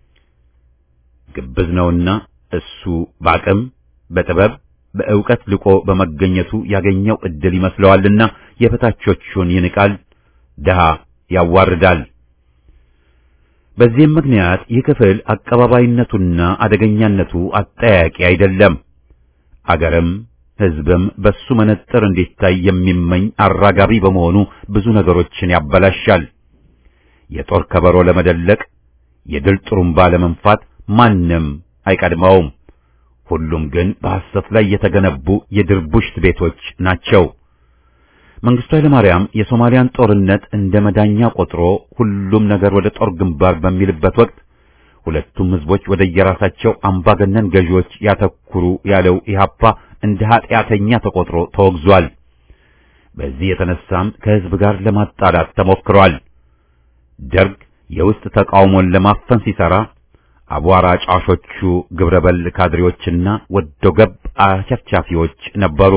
[SPEAKER 1] ግብዝ ነውና እሱ በአቅም በጥበብ በእውቀት ልቆ በመገኘቱ ያገኘው እድል ይመስለዋልና የበታቾቹን ይንቃል፣ ደሃ ያዋርዳል። በዚህም ምክንያት ይህ ክፍል አቀባባይነቱና አደገኛነቱ አጠያቂ አይደለም። አገርም ሕዝብም በሱ መነጥር እንዲታይ የሚመኝ አራጋቢ በመሆኑ ብዙ ነገሮችን ያበላሻል። የጦር ከበሮ ለመደለቅ የድል ጥሩምባ ለመንፋት ማንም አይቀድመውም። ሁሉም ግን በሐሰት ላይ የተገነቡ የድርቡሽት ቤቶች ናቸው። መንግስቱ ኃይለማርያም የሶማሊያን ጦርነት እንደ መዳኛ ቆጥሮ ሁሉም ነገር ወደ ጦር ግንባር በሚልበት ወቅት ሁለቱም ህዝቦች ወደ የራሳቸው አምባገነን ገዢዎች ያተኩሩ ያለው ኢህአፓ እንደ ኃጢአተኛ ተቆጥሮ ተወግዟል። በዚህ የተነሳም ከህዝብ ጋር ለማጣላት ተሞክሯል። ደርግ የውስጥ ተቃውሞን ለማፈን ሲሰራ አቧራ ጫሾቹ ግብረበል ካድሬዎችና ወዶ ገብ አቸፍቻፊዎች ነበሩ።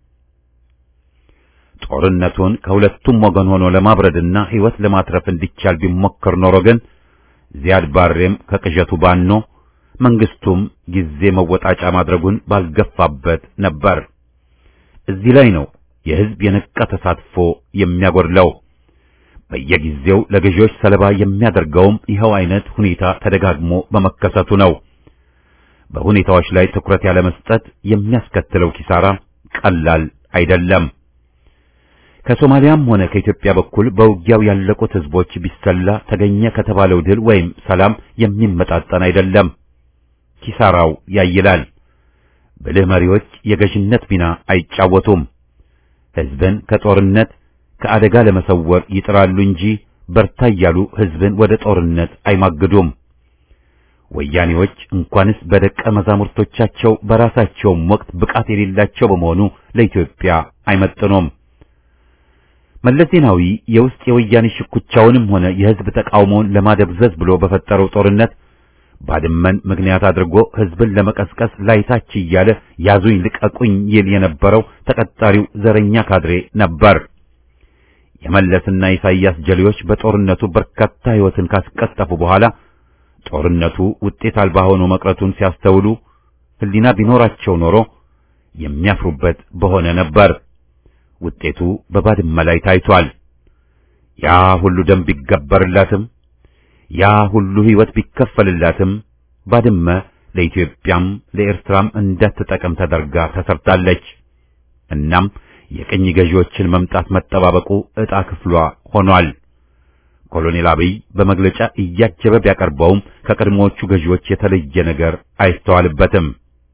[SPEAKER 1] ጦርነቱን ከሁለቱም ወገን ሆኖ ለማብረድና ሕይወት ለማትረፍ እንዲቻል ቢሞከር ኖሮ ግን ዚያድ ባሬም ከቅዠቱ ባኖ መንግስቱም ጊዜ መወጣጫ ማድረጉን ባልገፋበት ነበር። እዚህ ላይ ነው የህዝብ የነቃ ተሳትፎ የሚያጎድለው። በየጊዜው ለገዢዎች ሰለባ የሚያደርገውም ይኸው አይነት ሁኔታ ተደጋግሞ በመከሰቱ ነው። በሁኔታዎች ላይ ትኩረት ያለ መስጠት የሚያስከትለው ኪሳራ ቀላል አይደለም። ከሶማሊያም ሆነ ከኢትዮጵያ በኩል በውጊያው ያለቁት ህዝቦች ቢሰላ ተገኘ ከተባለው ድል ወይም ሰላም የሚመጣጠን አይደለም። ኪሳራው ያይላል። ብልህ መሪዎች የገዥነት ሚና አይጫወቱም። ህዝብን ከጦርነት ከአደጋ ለመሰወር ይጥራሉ እንጂ በርታ እያሉ ህዝብን ወደ ጦርነት አይማግዱም። ወያኔዎች እንኳንስ በደቀ መዛሙርቶቻቸው በራሳቸውም ወቅት ብቃት የሌላቸው በመሆኑ ለኢትዮጵያ አይመጥኑም። መለስ ዜናዊ የውስጥ የወያኔ ሽኩቻውንም ሆነ የህዝብ ተቃውሞውን ለማደብዘዝ ብሎ በፈጠረው ጦርነት ባድመን ምክንያት አድርጎ ህዝብን ለመቀስቀስ ላይታች እያለ ያዙኝ ልቀቁኝ ይል የነበረው ተቀጣሪው ዘረኛ ካድሬ ነበር። የመለስና ኢሳይያስ ጀሌዎች በጦርነቱ በርካታ ህይወትን ካስቀጠፉ በኋላ ጦርነቱ ውጤት አልባ ሆኖ መቅረቱን ሲያስተውሉ ህሊና ቢኖራቸው ኖሮ የሚያፍሩበት በሆነ ነበር። ውጤቱ በባድመ ላይ ታይቷል። ያ ሁሉ ደም ቢገበርላትም ያ ሁሉ ህይወት ቢከፈልላትም ባድመ ለኢትዮጵያም ለኤርትራም እንዳትጠቀም ተደርጋ ተሰርታለች። እናም የቀኝ ገዢዎችን መምጣት መጠባበቁ ዕጣ ክፍሏ ሆኗል። ኮሎኔል አብይ በመግለጫ እያጀበ ቢያቀርበውም ከቀድሞዎቹ ገዢዎች የተለየ ነገር አይስተዋልበትም።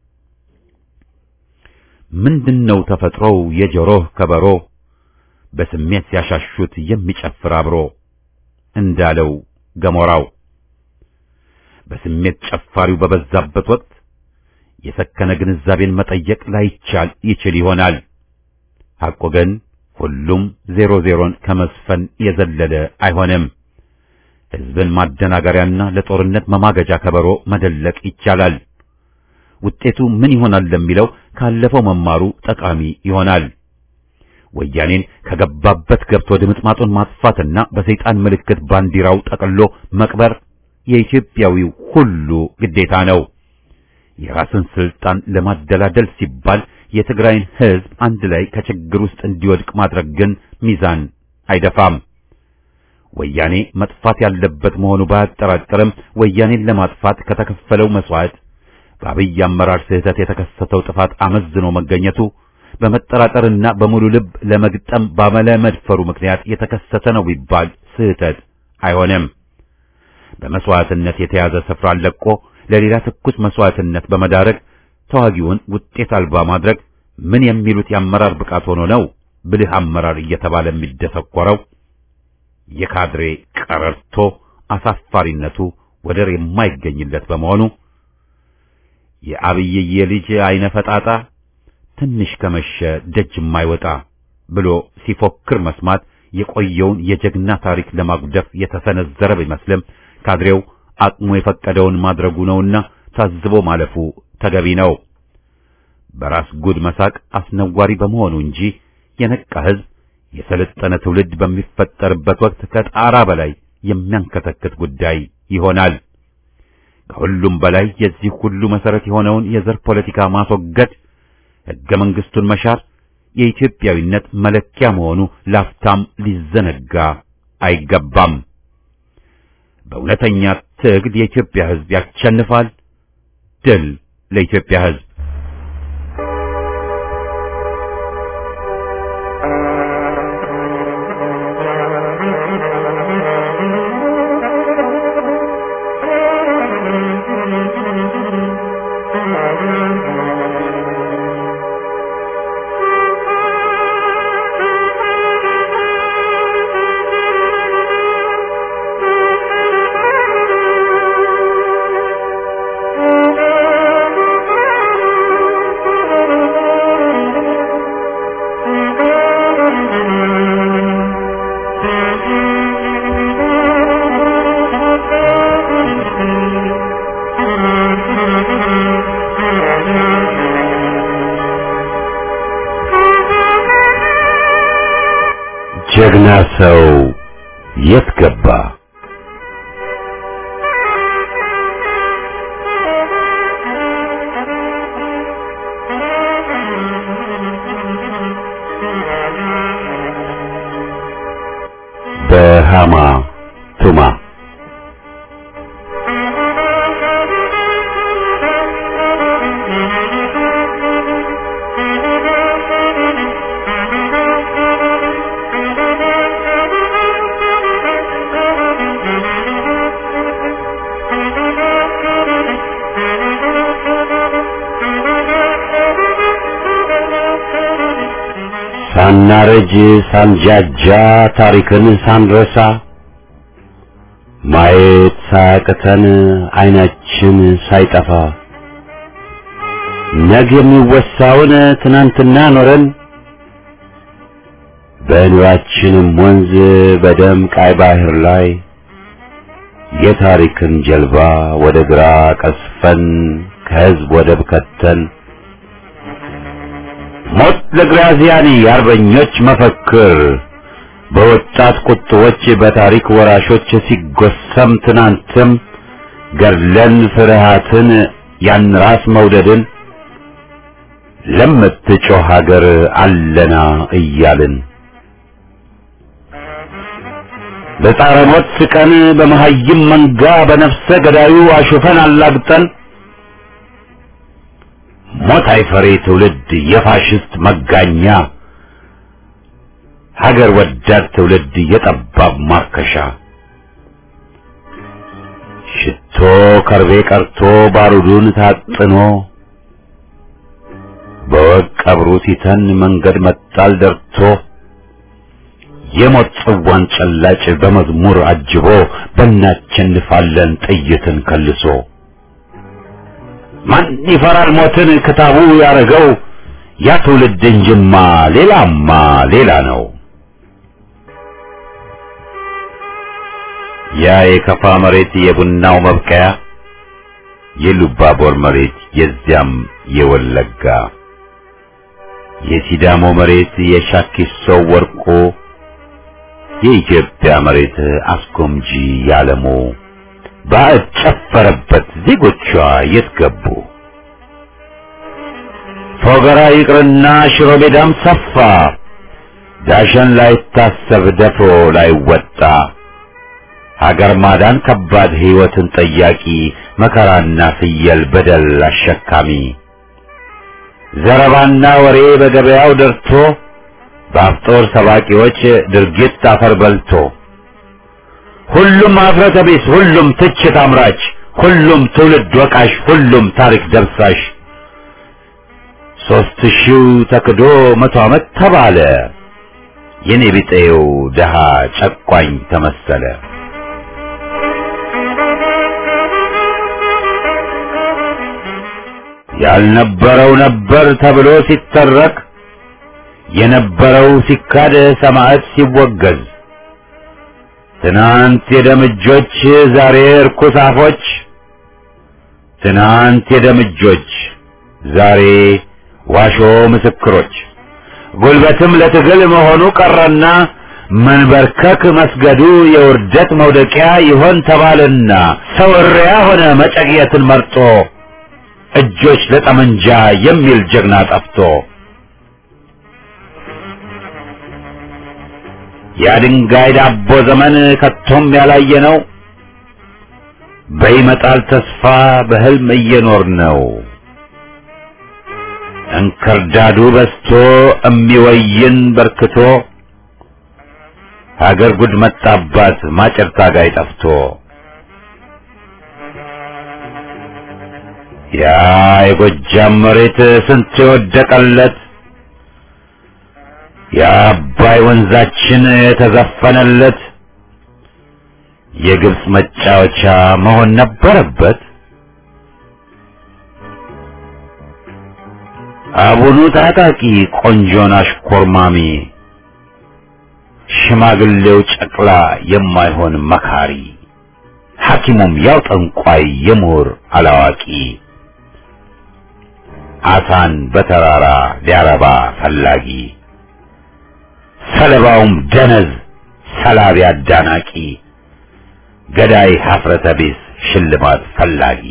[SPEAKER 1] ምንድነው ተፈጥሮው የጆሮህ ከበሮ በስሜት ሲያሻሹት የሚጨፍር አብሮ እንዳለው ገሞራው። በስሜት ጨፋሪው በበዛበት ወቅት የሰከነ ግንዛቤን መጠየቅ ላይቻል ይችል ይሆናል። ሐቆ ግን ሁሉም ዜሮ ዜሮን ከመስፈን የዘለለ አይሆንም። ህዝብን ማደናገሪያና ለጦርነት መማገጃ ከበሮ መደለቅ ይቻላል። ውጤቱ ምን ይሆናል ለሚለው ካለፈው መማሩ ጠቃሚ ይሆናል። ወያኔን ከገባበት ገብቶ ድምጥማጡን ማጥፋትና በሰይጣን ምልክት ባንዲራው ጠቅሎ መቅበር የኢትዮጵያዊው ሁሉ ግዴታ ነው። የራስን ስልጣን ለማደላደል ሲባል የትግራይን ህዝብ አንድ ላይ ከችግር ውስጥ እንዲወድቅ ማድረግ ግን ሚዛን አይደፋም። ወያኔ መጥፋት ያለበት መሆኑ ባያጠራጥርም ወያኔን ለማጥፋት ከተከፈለው መስዋዕት በአብይ አመራር ስህተት የተከሰተው ጥፋት አመዝኖ መገኘቱ በመጠራጠርና በሙሉ ልብ ለመግጠም ባመለ መድፈሩ ምክንያት የተከሰተ ነው ቢባል ስህተት አይሆንም። በመስዋዕትነት የተያዘ ስፍራ ለቆ ለሌላ ትኩስ መስዋዕትነት በመዳረግ ተዋጊውን ውጤት አልባ ማድረግ ምን የሚሉት የአመራር ብቃት ሆኖ ነው ብልህ አመራር እየተባለ የሚደሰኮረው? የካድሬ ቀረርቶ አሳፋሪነቱ ወደር የማይገኝለት በመሆኑ የአብይዬ ልጅ አይነ ፈጣጣ ትንሽ ከመሸ ደጅ የማይወጣ ብሎ ሲፎክር መስማት የቆየውን የጀግና ታሪክ ለማጉደፍ የተሰነዘረ ቢመስልም ካድሬው አቅሙ የፈቀደውን ማድረጉ ነውና ታዝቦ ማለፉ ተገቢ ነው። በራስ ጉድ መሳቅ አስነዋሪ በመሆኑ እንጂ የነቃ ህዝብ የሰለጠነ ትውልድ በሚፈጠርበት ወቅት ከጣራ በላይ የሚያንከተክት ጉዳይ ይሆናል። ከሁሉም በላይ የዚህ ሁሉ መሰረት የሆነውን የዘር ፖለቲካ ማስወገድ፣ ሕገ መንግስቱን መሻር የኢትዮጵያዊነት መለኪያ መሆኑ ላፍታም ሊዘነጋ አይገባም። በእውነተኛ ትግል የኢትዮጵያ ህዝብ ያሸንፋል። ድል ለኢትዮጵያ ህዝብ!
[SPEAKER 5] Thank you.
[SPEAKER 1] ጀግና ሰው የት ገባ? በሃማ ቱማ ሳናረጅ ሳንጃጃ ታሪክን ሳንረሳ ማየት ሳያቅተን አይናችን ሳይጠፋ ነገ የሚወሳውን ትናንትና ኖረን በኑራችንም ወንዝ በደም ቀይ ባህር ላይ የታሪክን ጀልባ ወደ ግራ ቀስፈን ከህዝብ ወደብ ከተን ሞት ለግራዚያኒ አርበኞች መፈክር በወጣት ቁጥቦች በታሪክ ወራሾች ሲጎሰም ትናንትም ገድለን ፍርሃትን ያን ራስ መውደድን ለምትጮህ ሀገር አለና እያልን በጣረ ሞት ስቀን በመሃይም መንጋ በነፍሰ ገዳዩ አሹፈን አላግጠን ሞት አይፈሬ ትውልድ የፋሽስት መጋኛ ሀገር ወዳድ ትውልድ የጠባብ ማርከሻ ሽቶ ከርቤ ቀርቶ ባሩዱን ታጥኖ በወቅ ቀብሩ ሲተን መንገድ መጣል ደርቶ የሞት ጽዋን ጨላጭ በመዝሙር አጅቦ በእናቸንፋለን ጥይትን ከልሶ ማን ይፈራል ሞትን ክታቡ ያረገው ያ ትውልድ እንጅማ ሌላማ ሌላ ነው። ያ የከፋ መሬት የቡናው መብቀያ የሉባቦር መሬት የዚያም የወለጋ የሲዳሞ መሬት የሻኪሶ ወርቆ የኢትዮጵያ መሬት አስጎምጂ ያለሞ ባዕድ ጨፈረበት ዜጎቿ የት ገቡ? ፎገራ ይቅርና ሽሮ ሜዳም ሰፋ ዳሸን ላይ ታሰብ ደፍሮ ላይ ወጣ ሀገር ማዳን ከባድ ሕይወትን ጠያቂ መከራና ፍየል በደል አሸካሚ ዘረባና ወሬ በገበያው ደርቶ በአፍጦር ሰባቂዎች ድርጊት አፈር በልቶ ሁሉም አፍረተ ቢስ ሁሉም ትችት አምራች ሁሉም ትውልድ ወቃሽ ሁሉም ታሪክ ደብሳሽ ሶስት ሺው ተክዶ መቶ ዓመት ተባለ የኔ ቢጤው ደሃ ጨቋኝ ተመሰለ። ያልነበረው ነበር ተብሎ ሲተረክ የነበረው ሲካድ ሰማዕት ሲወገዝ ትናንት የደምጆች ዛሬ እርኩስ አፎች ትናንት የደምጆች ዛሬ ዋሾ ምስክሮች ጉልበትም ለትግል መሆኑ ቀረና መንበርከክ መስገዱ የውርደት መውደቂያ ይሆን ተባለና ሰው እሪያ ሆነ መጨቅየትን መርጦ እጆች ለጠመንጃ የሚል ጀግና ጠፍቶ ያድንጋይ ዳቦ ዘመን ከቶም ያላየ ነው በይመጣል ተስፋ በህልም እየኖር ነው እንክርዳዱ በስቶ እሚወይን በርክቶ ሀገር ጉድ መጣባት ማጨር ታጋይ ጠፍቶ ያ የጎጃም መሬት ስንት የወደቀለት የአባይ ወንዛችን የተዘፈነለት የግብጽ መጫወቻ መሆን ነበረበት። አቡኑ ታጣቂ ቆንጆን አሽኮርማሚ ሽማግሌው ጨቅላ የማይሆን መካሪ ሐኪሙም ያው ጠንቋይ የምሁር አላዋቂ አሳን በተራራ ሊያረባ ፈላጊ ሰለባውም ደነዝ ሰላቢ አዳናቂ ገዳይ ሀፍረተ ቢስ ሽልማት ፈላጊ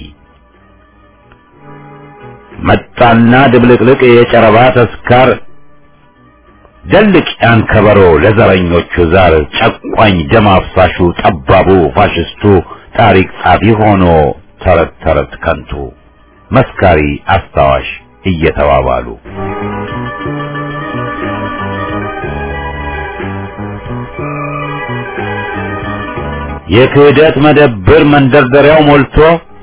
[SPEAKER 1] መጣና ድብልቅልቅ የጨረባ ተስካር ደልቅ ያን ከበሮ ለዘረኞቹ ዛር ጨቋኝ ደም አፍሳሹ ጠባቡ ፋሽስቱ ታሪክ ጻፊ ሆኖ ተረት ተረት ከንቱ መስካሪ አስታዋሽ እየተባባሉ የክህደት መደብር መንደርደሪያው ሞልቶ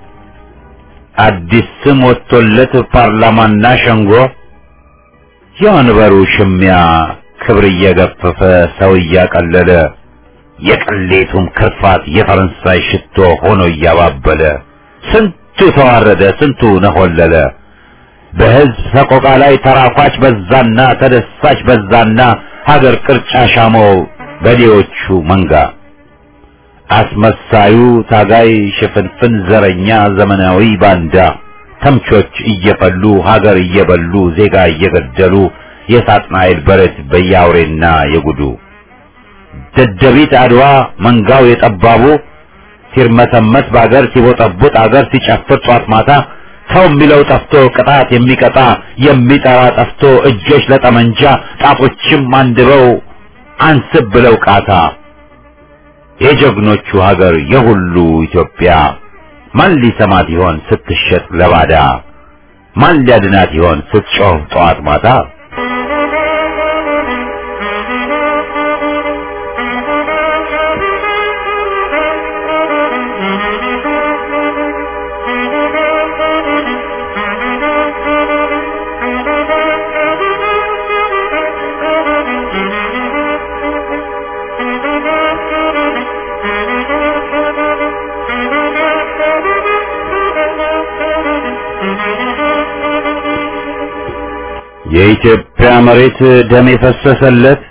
[SPEAKER 1] አዲስ ስም ወጥቶለት ፓርላማና ሸንጎ የወንበሩ ሽሚያ ክብር እየገፈፈ ሰው እያቀለለ የቅሌቱም ክርፋት የፈረንሳይ ሽቶ ሆኖ እያባበለ ስንቱ ተዋረደ ስንቱ ነሆለለ በህዝብ ሰቆቃ ላይ ተራኳች በዛና ተደሳች በዛና ሀገር ቅርጫ ሻመው በሌዎቹ መንጋ አስመሳዩ ታጋይ ሽፍንፍን ዘረኛ ዘመናዊ ባንዳ ተምቾች እየፈሉ ሀገር እየበሉ ዜጋ እየገደሉ የሳጥናኤል በረት በያውሬና የጉዱ ደደቢት አድዋ መንጋው የጠባቡ ሲርመሰመስ ባገር ሲቦጠቡጥ አገር ሲጨፍር ጧት ማታ ሰው የሚለው ጠፍቶ ቅጣት የሚቀጣ የሚጠራ ጠፍቶ እጆች ለጠመንጃ ጣቶችም አንድበው አንስብ ብለው ቃታ የጀግኖቹ ሀገር የሁሉ ኢትዮጵያ ማን ሊሰማት ይሆን ስትሸጥ ለባዳ ማን ሊያድናት ይሆን ስትጮህ ጧት ማታ የኢትዮጵያ መሬት ደም የፈሰሰለት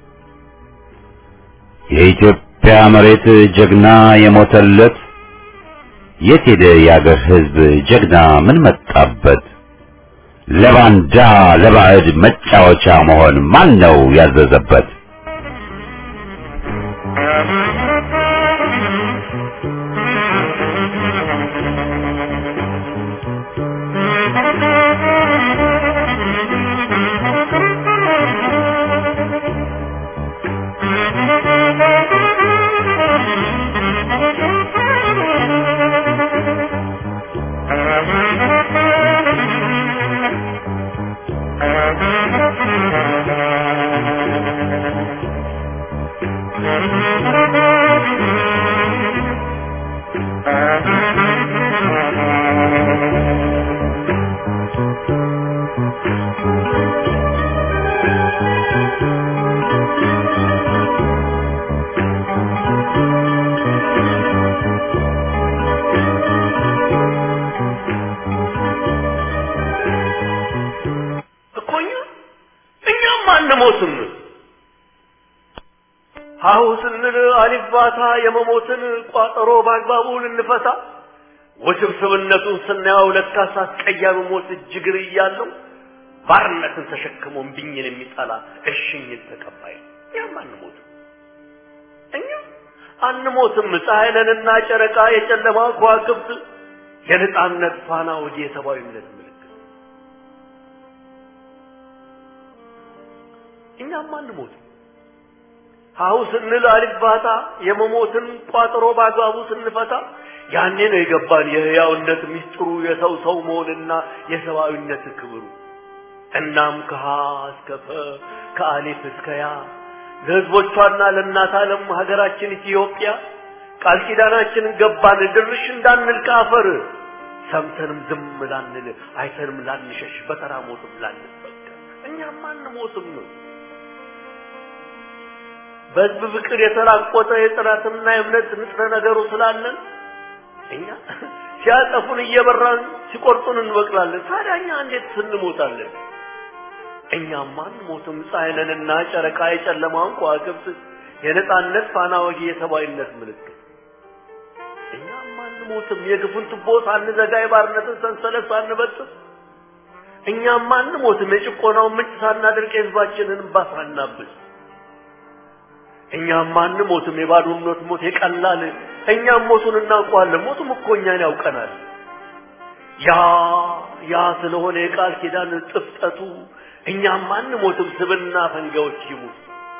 [SPEAKER 1] የኢትዮጵያ መሬት ጀግና የሞተለት የት ሄደ የአገር ሕዝብ ጀግና ምን መጣበት ለባንዳ ለባዕድ መጫወቻ መሆን ማን ነው ያዘዘበት
[SPEAKER 5] ሀውስንል አሊባታ የመሞትን ቋጠሮ ባግባቡ ልንፈታ ወስብስብነቱን ስናየው ለካስ አስቀያሚ ሞት እጅግር እያለው ባርነትን ተሸክሞ እምቢኝን የሚጠላ እሽኝን ተቀባይ እኛም አንሞትም እኛ አንሞትም ፀሐይ ነንና ጨረቃ የጨለማ ከዋክብት የነጻነት ፋና ወዲ የሰብአዊነት ምልክት እኛም አንሞትም ሀውስንል አሊባታ የመሞትን ቋጠሮ ባግባቡ ስንፈታ ያኔ ነው የገባን የህያውነት ሚስጥሩ የሰው ሰው መሆንና የሰብአዊነት ክብሩ እናም ከሀ እስከ ፈ ከአሊፍ እስከ ያ ለህዝቦቿና ለእናት ዓለም ሀገራችን ኢትዮጵያ ቃል ኪዳናችንን ገባን ድርሽ እንዳንል ከአፈር ሰምተንም ዝም ላንል አይተንም ላንሸሽ በተራ ሞትም ላንበቀል እኛም አንሞትም ነው በህዝብ ፍቅር የተራቆተ የጥራትና የእምነት ንጥረ ነገሩ ስላለን እኛ ሲያጠፉን እየበራን ሲቆርጡን እንበቅላለን ታዲያ እኛ እንዴት ስንሞታለን እኛም አንሞትም ፀሐይ ነንና ጨረቃ የጨለማውን ከዋክብት የነጻነት ፋና ወጊ የሰብአዊነት ምልክት እኛም አንሞትም የግፉን ቱቦ ሳንዘጋ የባርነትን ሰንሰለት ሳንበጥስ እኛም አንሞትም የጭቆናውን ምንጭ ሳናደርቅ የህዝባችንን እንባ ሳናብስ እኛም አንሞትም የባዶነት ሞት የቀላል እኛም ሞቱን እናውቀዋለን ሞቱም እኮ እኛን ያውቀናል ያ ያ ስለሆነ የቃል ኪዳን ጥፍጠቱ እኛም አንሞትም ስብና ፈንጋዎች ይሙት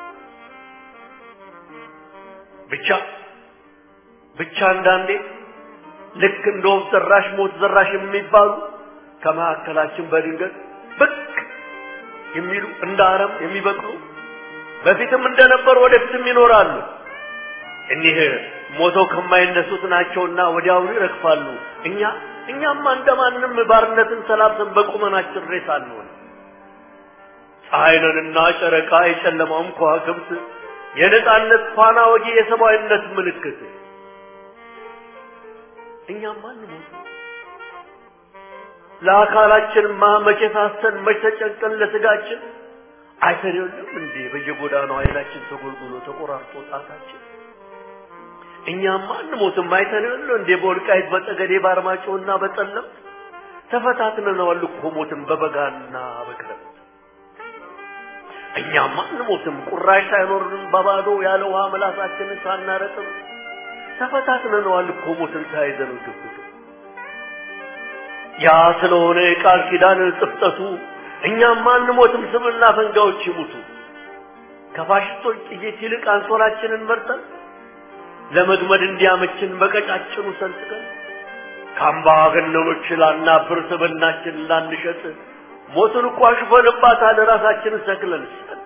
[SPEAKER 5] ብቻ ብቻ አንዳንዴ ልክ እንደ ወፍ ዘራሽ ሞት ዘራሽ የሚባሉ ከመካከላችን በድንገት ብቅ የሚሉ እንደ አረም የሚበቅሉ በፊትም እንደነበሩ ወደፊትም ይኖራሉ እኒህ ሞተው ከማይነሱት ናቸውና ወዲያውኑ ይረግፋሉ እኛ እኛም እንደማንም ባርነትን ሰላምተን በቁመናችን ሬሳ አንሆን ፀሐይንና ጨረቃ የጨለማውም ከዋክብት የነጻነት ፋና ወጊ የሰማይነት ምልክት እኛም አንሞት ለአካላችን ማመቼ ታስተን መቼ ተጨንቀን ለስጋችን አይተሪውም እንዴ በየጎዳናው አይናችን ተጎልጉሎ ተቆራርጦ ጣታችን እኛም አንሞትም አይተሪውም እንዴ በወልቃይት በጠገዴ ባርማጮና በጠለምት ተፈታትነናል እኮ ሞትን በበጋና በክረምት እኛም አንሞትም ቁራሽ ሳይኖርን በባዶ ያለ ውሃ ምላሳችንን ሳናረጥም ተፈታትነናል እኮ ሞትን ሳይዘን ግብት ያ ስለሆነ የቃል ኪዳን ጥፍጠቱ እኛም አንሞትም ስምና ፈንጋዎች ይሙቱ ከፋሽስቶች ጥይት ይልቅ አንሶላችንን መርጠን ለመግመድ እንዲያመችን በቀጫጭኑ ሰንጥቀን ካምባገነኖች ላናብር ስብናችን ላንሸጥ ሞትን እኮ አሽፈንባታል ራሳችንን ሰክለን ሰጥ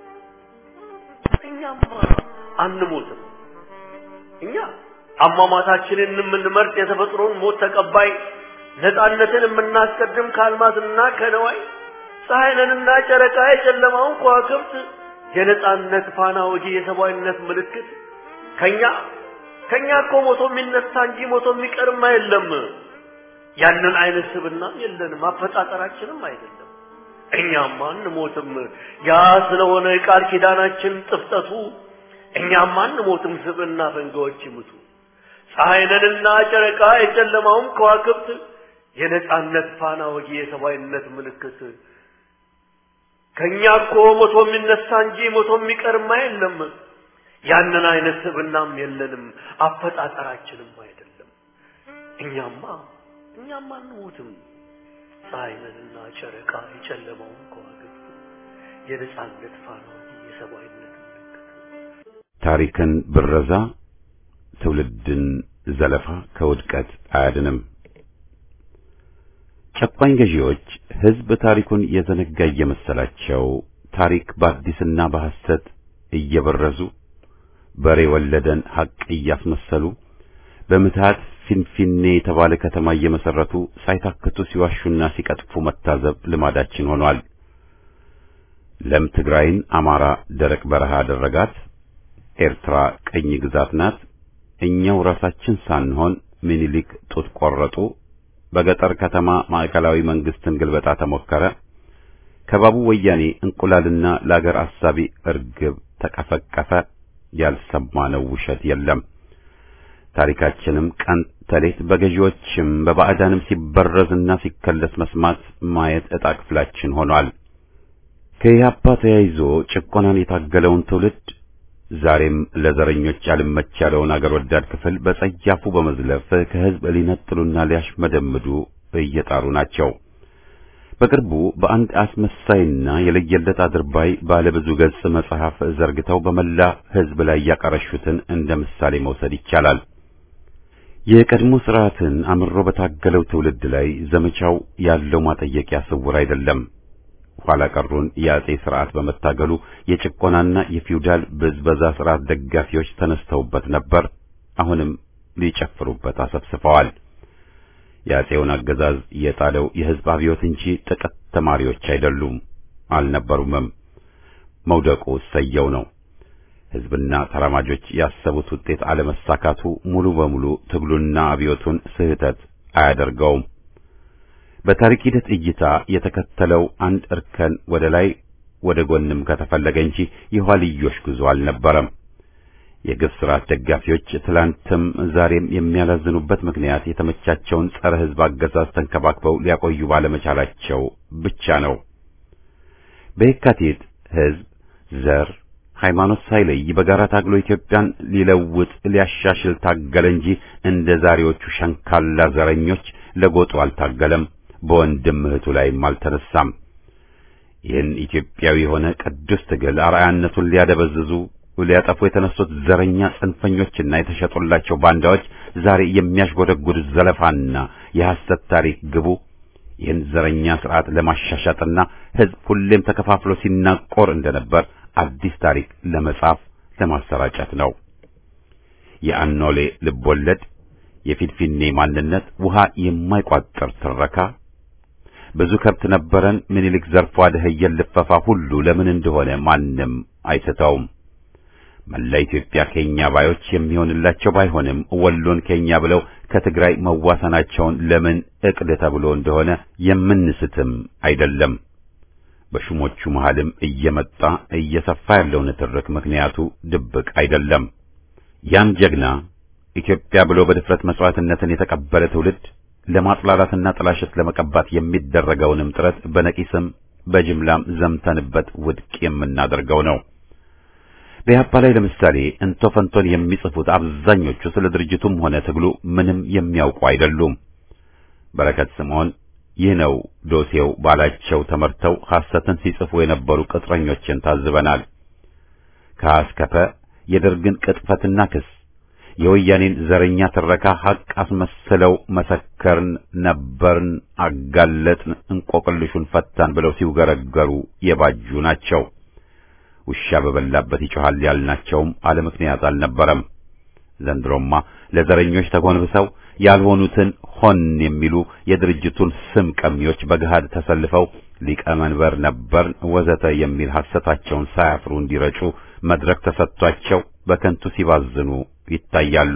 [SPEAKER 5] እኛም አንሞትም እኛ አሟሟታችንን የምንመርጥ የተፈጥሮን ሞት ተቀባይ ነፃነትን የምናስቀድም ካልማዝና ከነዋይ ፀሐይንና ጨረቃ የጨለማውን ከዋክብት የነፃነት ፋና ወጊ የሰማይነት ምልክት ከኛ ከኛ እኮ ሞቶ የሚነሳ እንጂ ሞቶ የሚቀርም አይደለም ያንን አይነት ስብና የለንም አፈጣጠራችንም አይደለም እኛም አንሞትም ያ ስለሆነ ቃል ኪዳናችን ጥፍጠቱ እኛም አንሞትም ስብና ፈንጋዎች ይሙቱ ፀሐይንና ጨረቃ የጨለማውን ከዋክብት የነጻነት ፋና ወጊ የሰማይነት ምልክት ከኛ እኮ ሞቶ የሚነሳ እንጂ ሞቶ የሚቀርም አይደለም ያንን አይነት ስብናም የለንም አፈጣጠራችንም አይደለም እኛማ እኛማ አንሞትም ፀሐይንና ጨረቃ የጨለማውን ከዋክብት የነጻነት ፋና ወጊ የሰማይነት ምልክት
[SPEAKER 1] ታሪክን ብረዛ ትውልድን ዘለፋ ከውድቀት አያድንም ጨቋኝ ገዢዎች ህዝብ ታሪኩን የዘነጋ እየመሰላቸው ታሪክ በአዲስና በሐሰት እየበረዙ በሬ ወለደን ሐቅ እያስመሰሉ በምታት ፊንፊኔ የተባለ ከተማ እየመሰረቱ ሳይታክቱ ሲዋሹና ሲቀጥፉ መታዘብ ልማዳችን ሆኗል ለም ትግራይን አማራ ደረቅ በረሃ አደረጋት ኤርትራ ቀኝ ግዛት ናት እኛው ራሳችን ሳንሆን ምኒልክ ጡት ቆረጡ በገጠር ከተማ ማዕከላዊ መንግስትን ግልበጣ ተሞከረ ከባቡ ወያኔ እንቁላልና ለአገር አሳቢ እርግብ ተቀፈቀፈ ያልሰማነው ውሸት የለም ታሪካችንም ቀን ተሌት በገዢዎችም በባዕዳንም ሲበረዝና ሲከለስ መስማት ማየት ዕጣ ክፍላችን ሆኗል ከያፓ ተያይዞ ጭቆናን የታገለውን ትውልድ ዛሬም ለዘረኞች ያልመች ያለውን አገር ወዳድ ክፍል በጸያፉ በመዝለፍ ከህዝብ ሊነጥሉና ሊያሽመደምዱ እየጣሩ ናቸው በቅርቡ በአንድ አስመሳይና የለየለት አድርባይ ባለብዙ ገጽ መጽሐፍ ዘርግተው በመላ ህዝብ ላይ ያቀረሹትን እንደ ምሳሌ መውሰድ ይቻላል የቀድሞ ስርዓትን አምሮ በታገለው ትውልድ ላይ ዘመቻው ያለው ማጠየቂያ ስውር አይደለም ኋላ ቀሩን የአጼ ስርዓት በመታገሉ የጭቆናና የፊውዳል ብዝበዛ ስርዓት ደጋፊዎች ተነስተውበት ነበር አሁንም ሊጨፍሩበት አሰብስፈዋል የአጼውን አገዛዝ የጣለው የህዝብ አብዮት እንጂ ጥቂት ተማሪዎች አይደሉም አልነበሩምም መውደቁ ሰየው ነው ህዝብና ተራማጆች ያሰቡት ውጤት አለመሳካቱ ሙሉ በሙሉ ትግሉና አብዮቱን ስህተት አያደርገውም በታሪክ ሂደት እይታ የተከተለው አንድ እርከን ወደ ላይ ወደ ጎንም ከተፈለገ እንጂ የኋልዮሽ ጉዞ አልነበረም የግፍ ስርዓት ደጋፊዎች ትላንትም ዛሬም የሚያላዝኑበት ምክንያት የተመቻቸውን ጸረ ህዝብ አገዛዝ ተንከባክበው ሊያቆዩ ባለመቻላቸው ብቻ ነው በየካቲት ህዝብ ዘር ሃይማኖት ሳይለይ በጋራ ታግሎ ኢትዮጵያን ሊለውጥ ሊያሻሽል ታገለ እንጂ እንደ ዛሬዎቹ ሸንካላ ዘረኞች ለጎጡ አልታገለም፣ በወንድም እህቱ ላይም አልተነሳም። ይህን ኢትዮጵያዊ የሆነ ቅዱስ ትግል አርአያነቱን ሊያደበዝዙ ሊያጠፉ የተነሱት ዘረኛ ጽንፈኞችና የተሸጡላቸው ባንዳዎች ዛሬ የሚያሽጎደጉድ ዘለፋና የሐሰት ታሪክ ግቡ ይህን ዘረኛ ስርዓት ለማሻሻጥና ሕዝብ ሁሌም ተከፋፍሎ ሲናቆር እንደነበር አዲስ ታሪክ ለመጻፍ ለማሰራጨት ነው። የአኖሌ ልቦለድ፣ የፊንፊኔ ማንነት፣ ውሃ የማይቋጠር ትረካ፣ ብዙ ከብት ነበረን ምኒልክ ዘርፎ አደህየን ልፈፋ ሁሉ ለምን እንደሆነ ማንም አይስተውም። መላ ኢትዮጵያ ኬኛ ባዮች የሚሆንላቸው ባይሆንም ወሎን ኬኛ ብለው ከትግራይ መዋሰናቸውን ለምን እቅድ ተብሎ እንደሆነ የምንስትም አይደለም። በሹሞቹ መሃልም እየመጣ እየሰፋ ያለው ንትርክ ምክንያቱ ድብቅ አይደለም። ያን ጀግና ኢትዮጵያ ብሎ በድፍረት መስዋዕትነትን የተቀበለ ትውልድ ለማጥላላትና ጥላሸት ለመቀባት የሚደረገውንም ጥረት በነቂስም በጅምላም ዘምተንበት ውድቅ የምናደርገው ነው። በኢህአፓ ላይ ለምሳሌ እንቶ ፈንቶን የሚጽፉት አብዛኞቹ ስለ ድርጅቱም ሆነ ትግሉ ምንም የሚያውቁ አይደሉም። በረከት ስምዖን ይህ ነው ዶሴው ባላቸው ተመርተው ሐሰትን ሲጽፉ የነበሩ ቅጥረኞችን ታዝበናል። ከአስከፈ የደርግን ቅጥፈትና ክስ የወያኔን ዘረኛ ትረካ ሐቅ አስመስለው መሰከርን፣ ነበርን፣ አጋለጥን፣ እንቆቅልሹን ፈታን ብለው ሲውገረገሩ የባጁ ናቸው። ውሻ በበላበት ይጮሃል ያልናቸውም አለ ምክንያት አልነበረም። ዘንድሮማ ለዘረኞች ተጎንብሰው ያልሆኑትን ሆን የሚሉ የድርጅቱን ስም ቀሚዎች በገሃድ ተሰልፈው ሊቀመንበር ነበርን ወዘተ የሚል ሐሰታቸውን ሳያፍሩ እንዲረጩ መድረክ ተሰጥቷቸው በከንቱ ሲባዝኑ ይታያሉ።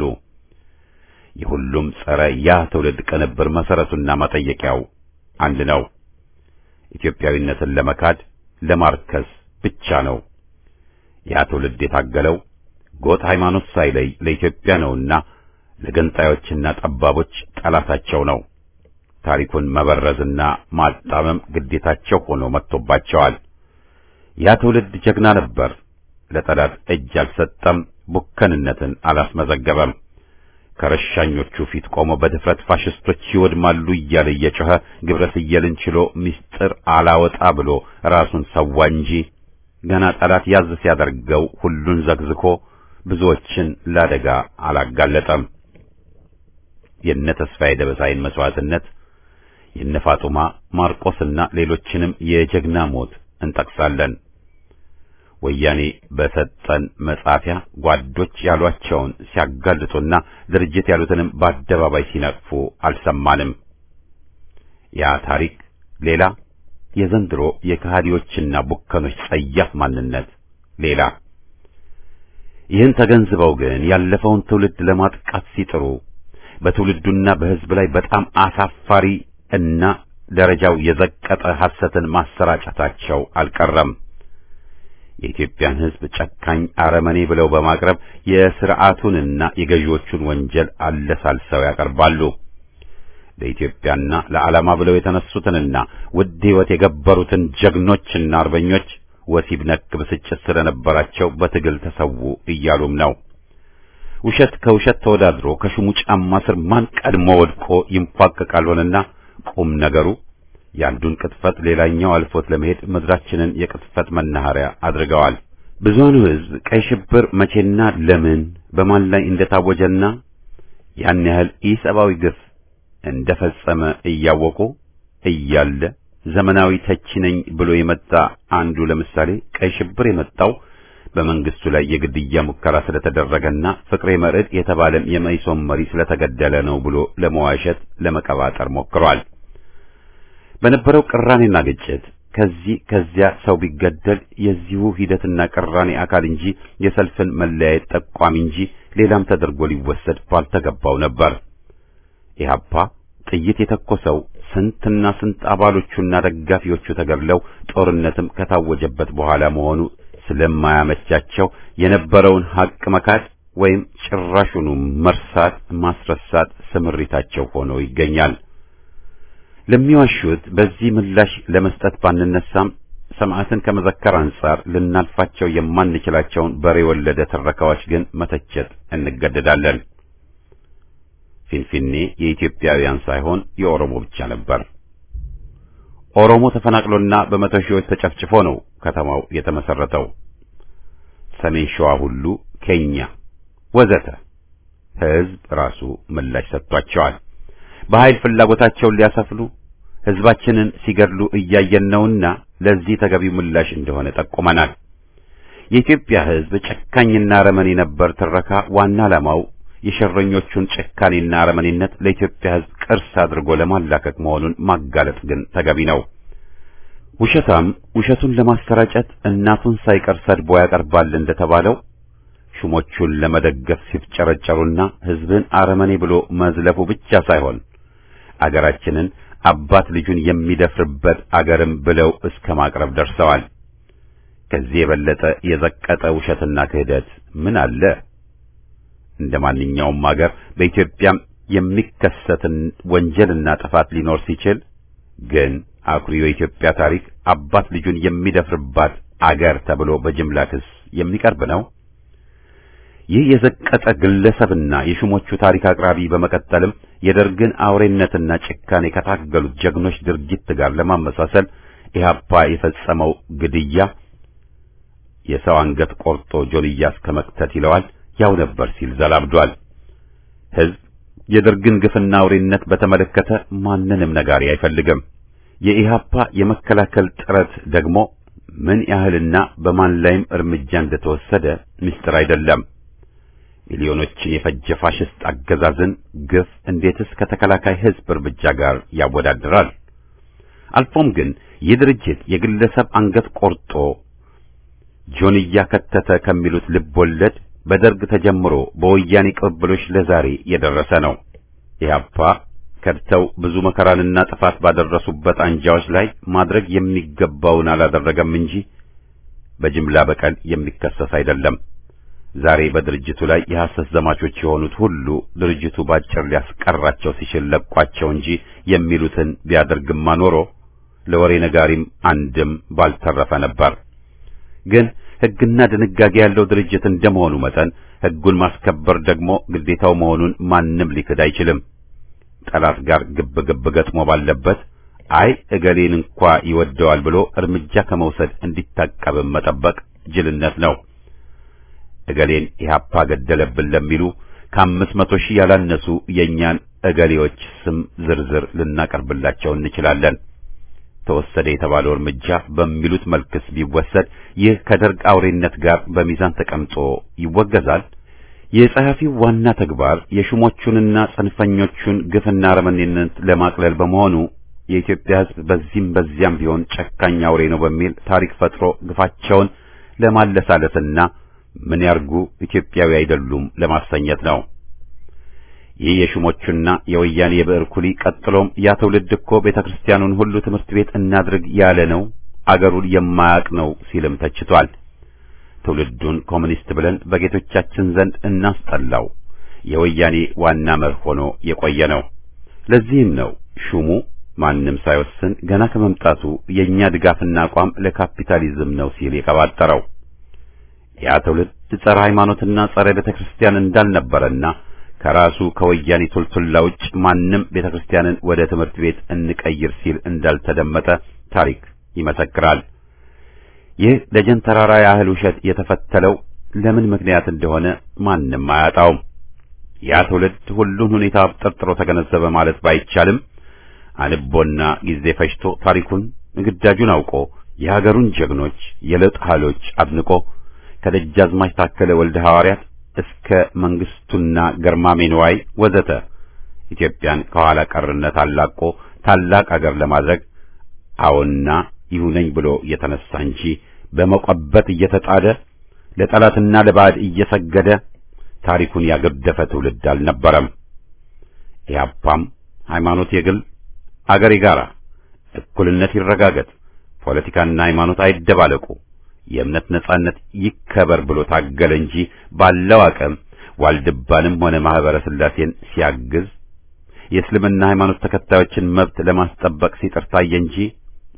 [SPEAKER 1] የሁሉም ጸረ ያ ትውልድ ቅንብር መሰረቱና መጠየቂያው አንድ ነው። ኢትዮጵያዊነትን ለመካድ ለማርከስ ብቻ ነው። ያ ትውልድ የታገለው ጎጥ ሃይማኖት ሳይለይ ለኢትዮጵያ ነውና ለገንጣዮችና ጠባቦች ጠላታቸው ነው። ታሪኩን መበረዝና ማጣመም ግዴታቸው ሆኖ መጥቶባቸዋል። ያ ትውልድ ጀግና ነበር። ለጠላት እጅ አልሰጠም፣ ቡከንነትን አላስመዘገበም። ከረሻኞቹ ፊት ቆሞ በድፍረት ፋሽስቶች ይወድማሉ እያለ እየጮኸ ግብረ ስየልን ችሎ ምስጢር አላወጣ ብሎ ራሱን ሰዋ እንጂ ገና ጠላት ያዝ ሲያደርገው ሁሉን ዘግዝኮ ብዙዎችን ላደጋ አላጋለጠም። የነ ተስፋዬ ደበሳይን መስዋዕትነት፣ የነ ፋጡማ ማርቆስና ሌሎችንም የጀግና ሞት እንጠቅሳለን። ወያኔ በሰጠን መጻፊያ ጓዶች ያሏቸውን ሲያጋልጡና ድርጅት ያሉትንም በአደባባይ ሲነቅፉ አልሰማንም። ያ ታሪክ ሌላ፣ የዘንድሮ የከሃዲዎችና ቡከኖች ጸያፍ ማንነት ሌላ። ይህን ተገንዝበው ግን ያለፈውን ትውልድ ለማጥቃት ሲጥሩ በትውልዱና በሕዝብ ላይ በጣም አሳፋሪ እና ደረጃው የዘቀጠ ሐሰትን ማሰራጨታቸው አልቀረም። የኢትዮጵያን ሕዝብ ጨካኝ አረመኔ ብለው በማቅረብ የሥርዓቱንና የገዢዎቹን ወንጀል አለሳልሰው ያቀርባሉ። ለኢትዮጵያና ለዓላማ ብለው የተነሱትንና ውድ ሕይወት የገበሩትን ጀግኖችና አርበኞች ወሲብ ነክ ብስጭት ስለነበራቸው በትግል ተሰዉ እያሉም ነው። ውሸት ከውሸት ተወዳድሮ ከሹሙ ጫማ ስር ማን ቀድሞ ወድቆ ይንፋቀቃል ሆነና ቁም ነገሩ ያንዱን ቅጥፈት ሌላኛው አልፎት ለመሄድ ምድራችንን የቅጥፈት መናኸሪያ አድርገዋል። ብዙውን ሕዝብ ቀይ ሽብር መቼና ለምን በማን ላይ እንደታወጀና ያን ያህል ኢሰብአዊ ግፍ እንደፈጸመ እያወቁ እያለ ዘመናዊ ተቺ ነኝ ብሎ የመጣ አንዱ ለምሳሌ ቀይ ሽብር የመጣው በመንግስቱ ላይ የግድያ ሙከራ ስለተደረገና ፍቅሬ መርዕድ የተባለም የመኢሶን መሪ ስለተገደለ ነው ብሎ ለመዋሸት ለመቀባጠር ሞክሯል። በነበረው ቅራኔና ግጭት ከዚህ ከዚያ ሰው ቢገደል የዚሁ ሂደትና ቅራኔ አካል እንጂ የሰልፍን መለያየት ጠቋሚ እንጂ ሌላም ተደርጎ ሊወሰድ ባልተገባው ነበር። ኢህአፓ ጥይት የተኮሰው ስንትና ስንት አባሎቹና ደጋፊዎቹ ተገድለው ጦርነትም ከታወጀበት በኋላ መሆኑ ስለማያመቻቸው የነበረውን ሐቅ መካድ ወይም ጭራሹኑ መርሳት ማስረሳት ስምሪታቸው ሆኖ ይገኛል። ለሚዋሹት በዚህ ምላሽ ለመስጠት ባንነሳም ሰማዕትን ከመዘከር አንጻር ልናልፋቸው የማንችላቸውን በሬ ወለደ ትረካዎች ግን መተቸት እንገደዳለን። ፊንፊኔ የኢትዮጵያውያን ሳይሆን የኦሮሞ ብቻ ነበር። ኦሮሞ ተፈናቅሎና በመቶ ሺዎች ተጨፍጭፎ ነው ከተማው የተመሰረተው። ሰሜን ሸዋ ሁሉ ኬኛ ወዘተ ሕዝብ ራሱ ምላሽ ሰጥቷቸዋል። በኃይል ፍላጎታቸውን ሊያሰፍሉ ሕዝባችንን ሲገድሉ እያየን ነውና ለዚህ ተገቢው ምላሽ እንደሆነ ጠቁመናል። የኢትዮጵያ ሕዝብ ጨካኝና አረመኔ ነበር ትረካ ዋና ዓላማው የሸረኞቹን ጭካኔና አረመኔነት ለኢትዮጵያ ሕዝብ ቅርስ አድርጎ ለማላከክ መሆኑን ማጋለጥ ግን ተገቢ ነው። ውሸታም ውሸቱን ለማሰራጨት እናቱን ሳይቀር ሰድቦ ያቀርባል እንደተባለው ሹሞቹን ለመደገፍ ሲፍጨረጨሩና ሕዝብን አረመኔ ብሎ መዝለፉ ብቻ ሳይሆን አገራችንን አባት ልጁን የሚደፍርበት አገርም ብለው እስከ ማቅረብ ደርሰዋል። ከዚህ የበለጠ የዘቀጠ ውሸትና ክህደት ምን አለ? እንደማንኛውም አገር በኢትዮጵያም የሚከሰትን ወንጀልና ጥፋት ሊኖር ሲችል ግን አኩሪው የኢትዮጵያ ታሪክ አባት ልጁን የሚደፍርባት አገር ተብሎ በጅምላ ክስ የሚቀርብ ነው። ይህ የዘቀጠ ግለሰብና የሹሞቹ ታሪክ አቅራቢ በመቀጠልም የደርግን አውሬነትና ጭካኔ ከታገሉት ጀግኖች ድርጊት ጋር ለማመሳሰል ኢህአፓ የፈጸመው ግድያ የሰው አንገት ቆርጦ ጆልያ እስከ መክተት ይለዋል ያው ነበር ሲል ዘላብዷል። ሕዝብ የደርግን ግፍና አውሬነት በተመለከተ ማንንም ነጋሪ አይፈልግም። የኢህአፓ የመከላከል ጥረት ደግሞ ምን ያህልና በማን ላይም እርምጃ እንደተወሰደ ምስጢር አይደለም። ሚሊዮኖችን የፈጀ ፋሽስት አገዛዝን ግፍ እንዴትስ ከተከላካይ ሕዝብ እርምጃ ጋር ያወዳድራል? አልፎም ግን ይህ ድርጅት የግለሰብ አንገት ቆርጦ ጆንያ ከተተ ከሚሉት ልብ ወለድ በደርግ ተጀምሮ በወያኔ ቅብብሎች ለዛሬ የደረሰ ነው። ኢህአፓ ከድተው ብዙ መከራንና ጥፋት ባደረሱበት አንጃዎች ላይ ማድረግ የሚገባውን አላደረገም እንጂ በጅምላ በቀል የሚከሰስ አይደለም። ዛሬ በድርጅቱ ላይ የሐሰት ዘማቾች የሆኑት ሁሉ ድርጅቱ ባጭር ሊያስቀራቸው ሲችል ለቋቸው እንጂ የሚሉትን ቢያደርግማ ኖሮ ለወሬ ነጋሪም አንድም ባልተረፈ ነበር። ግን ሕግና ድንጋጌ ያለው ድርጅት እንደመሆኑ መጠን ሕጉን ማስከበር ደግሞ ግዴታው መሆኑን ማንም ሊክድ አይችልም። ጠላት ጋር ግብ ግብ ገጥሞ ባለበት አይ እገሌን እንኳ ይወደዋል ብሎ እርምጃ ከመውሰድ እንዲታቀብም መጠበቅ ጅልነት ነው። እገሌን ኢህአፓ ገደለብን ለሚሉ ከአምስት መቶ ሺህ ያላነሱ የእኛን እገሌዎች ስም ዝርዝር ልናቀርብላቸው እንችላለን። ተወሰደ የተባለው እርምጃ በሚሉት መልክስ ቢወሰድ ይህ ከደርግ አውሬነት ጋር በሚዛን ተቀምጦ ይወገዛል። የጸሐፊው ዋና ተግባር የሹሞቹንና ጽንፈኞቹን ግፍና አረመኔነት ለማቅለል በመሆኑ የኢትዮጵያ ሕዝብ በዚህም በዚያም ቢሆን ጨካኝ አውሬ ነው በሚል ታሪክ ፈጥሮ ግፋቸውን ለማለሳለስና ምን ያርጉ ኢትዮጵያዊ አይደሉም ለማሰኘት ነው። ይህ የሹሞቹና የወያኔ የብዕር ኩሊ ቀጥሎም ያ ትውልድ እኮ ቤተክርስቲያኑን ሁሉ ትምህርት ቤት እናድርግ ያለ ነው፣ አገሩን የማያውቅ ነው ሲልም ተችቷል። ትውልዱን ኮሙኒስት ብለን በጌቶቻችን ዘንድ እናስጠላው የወያኔ ዋና መርህ ሆኖ የቆየ ነው። ለዚህም ነው ሹሙ ማንም ሳይወስን ገና ከመምጣቱ የኛ ድጋፍና አቋም ለካፒታሊዝም ነው ሲል የቀባጠረው። ያ ትውልድ ጸረ ሃይማኖትና ጸረ ቤተክርስቲያን እንዳልነበረና ከራሱ ከወያኔ ቱልቱላ ውጭ ማንም ቤተክርስቲያንን ወደ ትምህርት ቤት እንቀይር ሲል እንዳልተደመጠ ታሪክ ይመሰክራል። ይህ ደጀን ተራራ ያህል ውሸት የተፈተለው ለምን ምክንያት እንደሆነ ማንም አያጣውም። ያ ትውልድ ሁሉን ሁኔታ አብጠርጥሮ ተገነዘበ ማለት ባይቻልም አንቦና ጊዜ ፈጅቶ ታሪኩን ግዳጁን አውቆ የሀገሩን ጀግኖች የለውጥ ኃይሎች አድንቆ ከደጃዝማች ታከለ ወልደ ሐዋርያት እስከ መንግስቱና ገርማሜ ንዋይ ወዘተ ኢትዮጵያን ከኋላ ቀርነት አላቆ ታላቅ አገር ለማድረግ አዎና ይሁነኝ ብሎ የተነሳ እንጂ በመቆበት እየተጣደ ለጠላትና ለባዕድ እየሰገደ ታሪኩን ያገደፈ ትውልድ አልነበረም። ኢህአፓም ሃይማኖት የግል አገር የጋራ፣ እኩልነት ይረጋገጥ፣ ፖለቲካና ሃይማኖት አይደባለቁ፣ የእምነት ነጻነት ይከበር ብሎ ታገለ እንጂ ባለው አቅም ዋልድባንም ሆነ ማህበረ ሥላሴን ሲያግዝ የእስልምና ሃይማኖት ተከታዮችን መብት ለማስጠበቅ ሲጥር ታየ እንጂ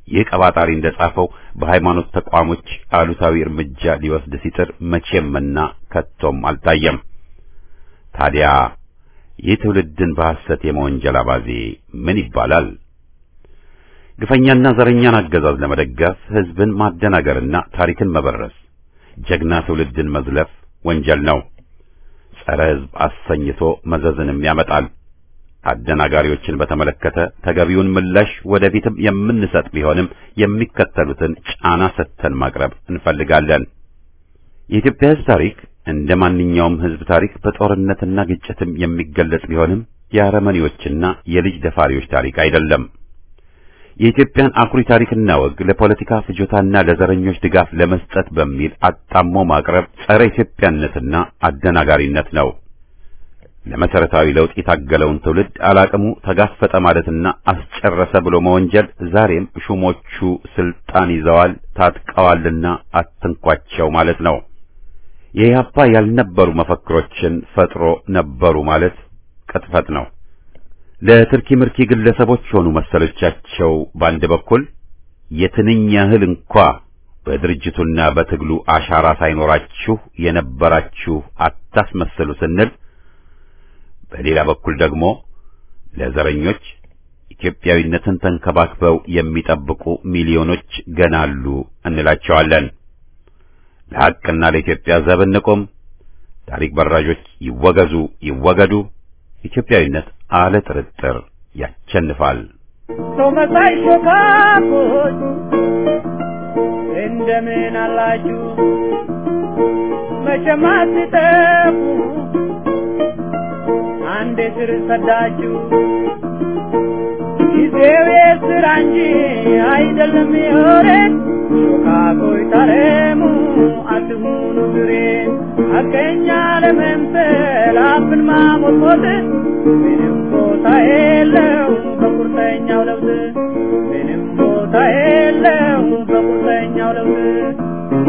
[SPEAKER 1] የቀባጣሪ እንደጻፈው በሃይማኖት ተቋሞች አሉታዊ እርምጃ ሊወስድ ሲጥር መቼምና ከቶም አልታየም። ታዲያ የትውልድን በሐሰት የመወንጀል አባዜ ምን ይባላል? ግፈኛና ዘረኛን አገዛዝ ለመደገፍ ህዝብን ማደናገርና ታሪክን መበረስ፣ ጀግና ትውልድን መዝለፍ ወንጀል ነው። ጸረ ህዝብ አሰኝቶ መዘዝንም ያመጣል። አደናጋሪዎችን በተመለከተ ተገቢውን ምላሽ ወደፊትም የምንሰጥ ቢሆንም የሚከተሉትን ጫና ሰጥተን ማቅረብ እንፈልጋለን። የኢትዮጵያ ህዝብ ታሪክ እንደ ማንኛውም ህዝብ ታሪክ በጦርነትና ግጭትም የሚገለጽ ቢሆንም የአረመኔዎችና የልጅ ደፋሪዎች ታሪክ አይደለም። የኢትዮጵያን አኩሪ ታሪክና ወግ ለፖለቲካ ፍጆታና ለዘረኞች ድጋፍ ለመስጠት በሚል አጣሞ ማቅረብ ጸረ ኢትዮጵያነትና አደናጋሪነት ነው። ለመሰረታዊ ለውጥ የታገለውን ትውልድ አላቅሙ ተጋፈጠ ማለትና አስጨረሰ ብሎ መወንጀል ዛሬም ሹሞቹ ስልጣን ይዘዋል ታጥቀዋልና አትንኳቸው ማለት ነው። የኢህአፓ ያልነበሩ መፈክሮችን ፈጥሮ ነበሩ ማለት ቅጥፈት ነው። ለትርኪ ምርኪ ግለሰቦች ሆኑ መሰሎቻቸው በአንድ በኩል የትንኝ ያህል እንኳ በድርጅቱና በትግሉ አሻራ ሳይኖራችሁ የነበራችሁ አታስመስሉ ስንል፣ በሌላ በኩል ደግሞ ለዘረኞች ኢትዮጵያዊነትን ተንከባክበው የሚጠብቁ ሚሊዮኖች ገና አሉ እንላቸዋለን። ለሐቅና ለኢትዮጵያ ዘብ እንቁም። ታሪክ በራዦች ይወገዙ ይወገዱ። ኢትዮጵያዊነት አለ ጥርጥር ያቸንፋል።
[SPEAKER 3] ቶመሳይ ሾካኮች እንደምን አላችሁ? መቼም አትጠፉ አንዴ ስር ሰዳችሁ። ጊዜው የስራ እንጂ አይደለም የወሬ ሾካኮች ታረሙ አትሁኑ ግሬ። ሐቀኛ ለመምሰል አፍን ማሞጥሞጥ ምንም ቦታ የለው በቁርጠኛው ለውጥ። ምንም ቦታ የለው በቁርጠኛው ለውጥ።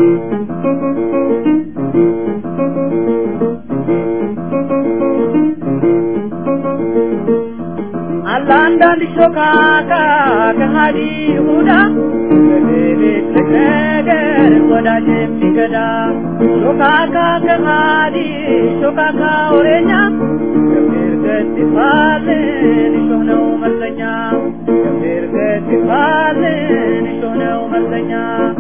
[SPEAKER 3] አለ አንዳንድ ሾካካ ከሃዲ ይሁዳ በሌሊት ነገር ወዳጅ የሚገዳ። ሾካካ ከሃዲ ሾካካ ወሬኛ ከብር ገትፋልን እሾህ ነው መለኛ። ከብር ገትፋልን እሾህ ነው መለኛ።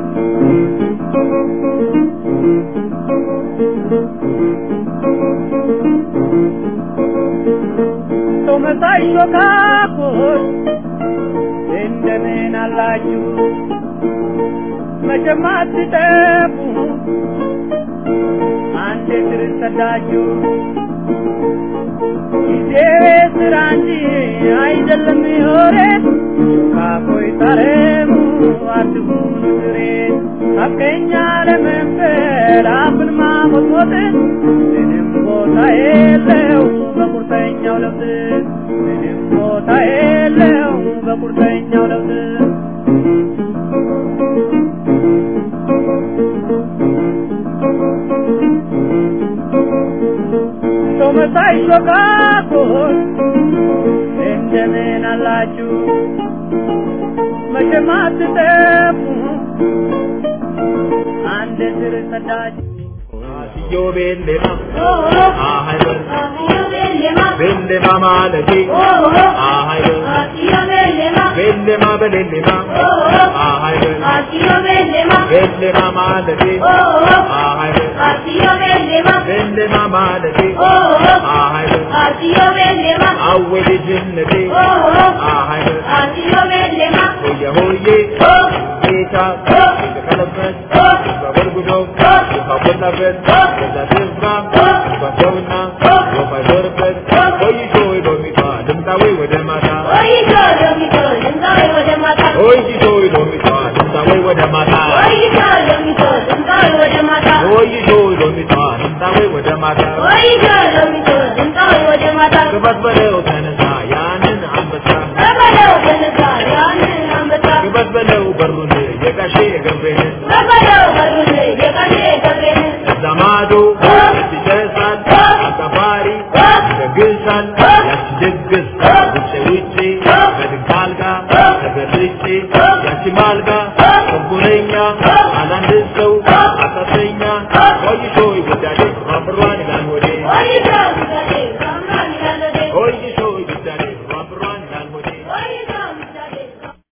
[SPEAKER 3] ቶመሳይ ሾካኮች እንደምን አላችሁ? መቼም አትጠፉ አንዴ ስር ሰዳችሁ። ጊዜው የስራ እንጂ አይደለም የወሬ ሾካኮች ታረሙ አትሁኑ ግሬ። ሐቀኛ ለመምሰል አፍን ማሞጥሞጥ ምንም ቦታ የለው በቁርጠኛው ለውጥ። ምንም ቦታ የለው በቁርጠኛው ለውጥ። ቶመሳይ ሾካኮች እንደምን አላችሁ? መቼም አትጠፉ አንድ ስር ሰዳችሁ።
[SPEAKER 4] Yo bellema, ah ay bellema, bellema malaki, ah ay bellema, bellema bellema, ah ay bellema, bellema malaki, ah ay bellema, bellema malaki, ah ay bellema, awwal jannati, ah ay bellema, hoye hoye, eta, kalafat, babargudo, kabolabet. Da silva ba jona wo ba dorpet oyi joy do mi ta dum ta we we de mata oyi joy do mi to dum ta we we de mata oyi joy do mi ta dum ta we we de mata oyi joy do mi to dum ta we we de mata oyi joy do mi ta dum ta we we de mata oyi joy do mi to dum ta we we de mata kubat bale o tanasa yanin ambata bale o tanasa yanin ambata kubat bale o barune ye kashe gambene bale o barune ye kashe gambene zamado yatijezan atafari yagilsan yatijegis uchewichi medikalga yaberrichi yatimal
[SPEAKER 3] Bye.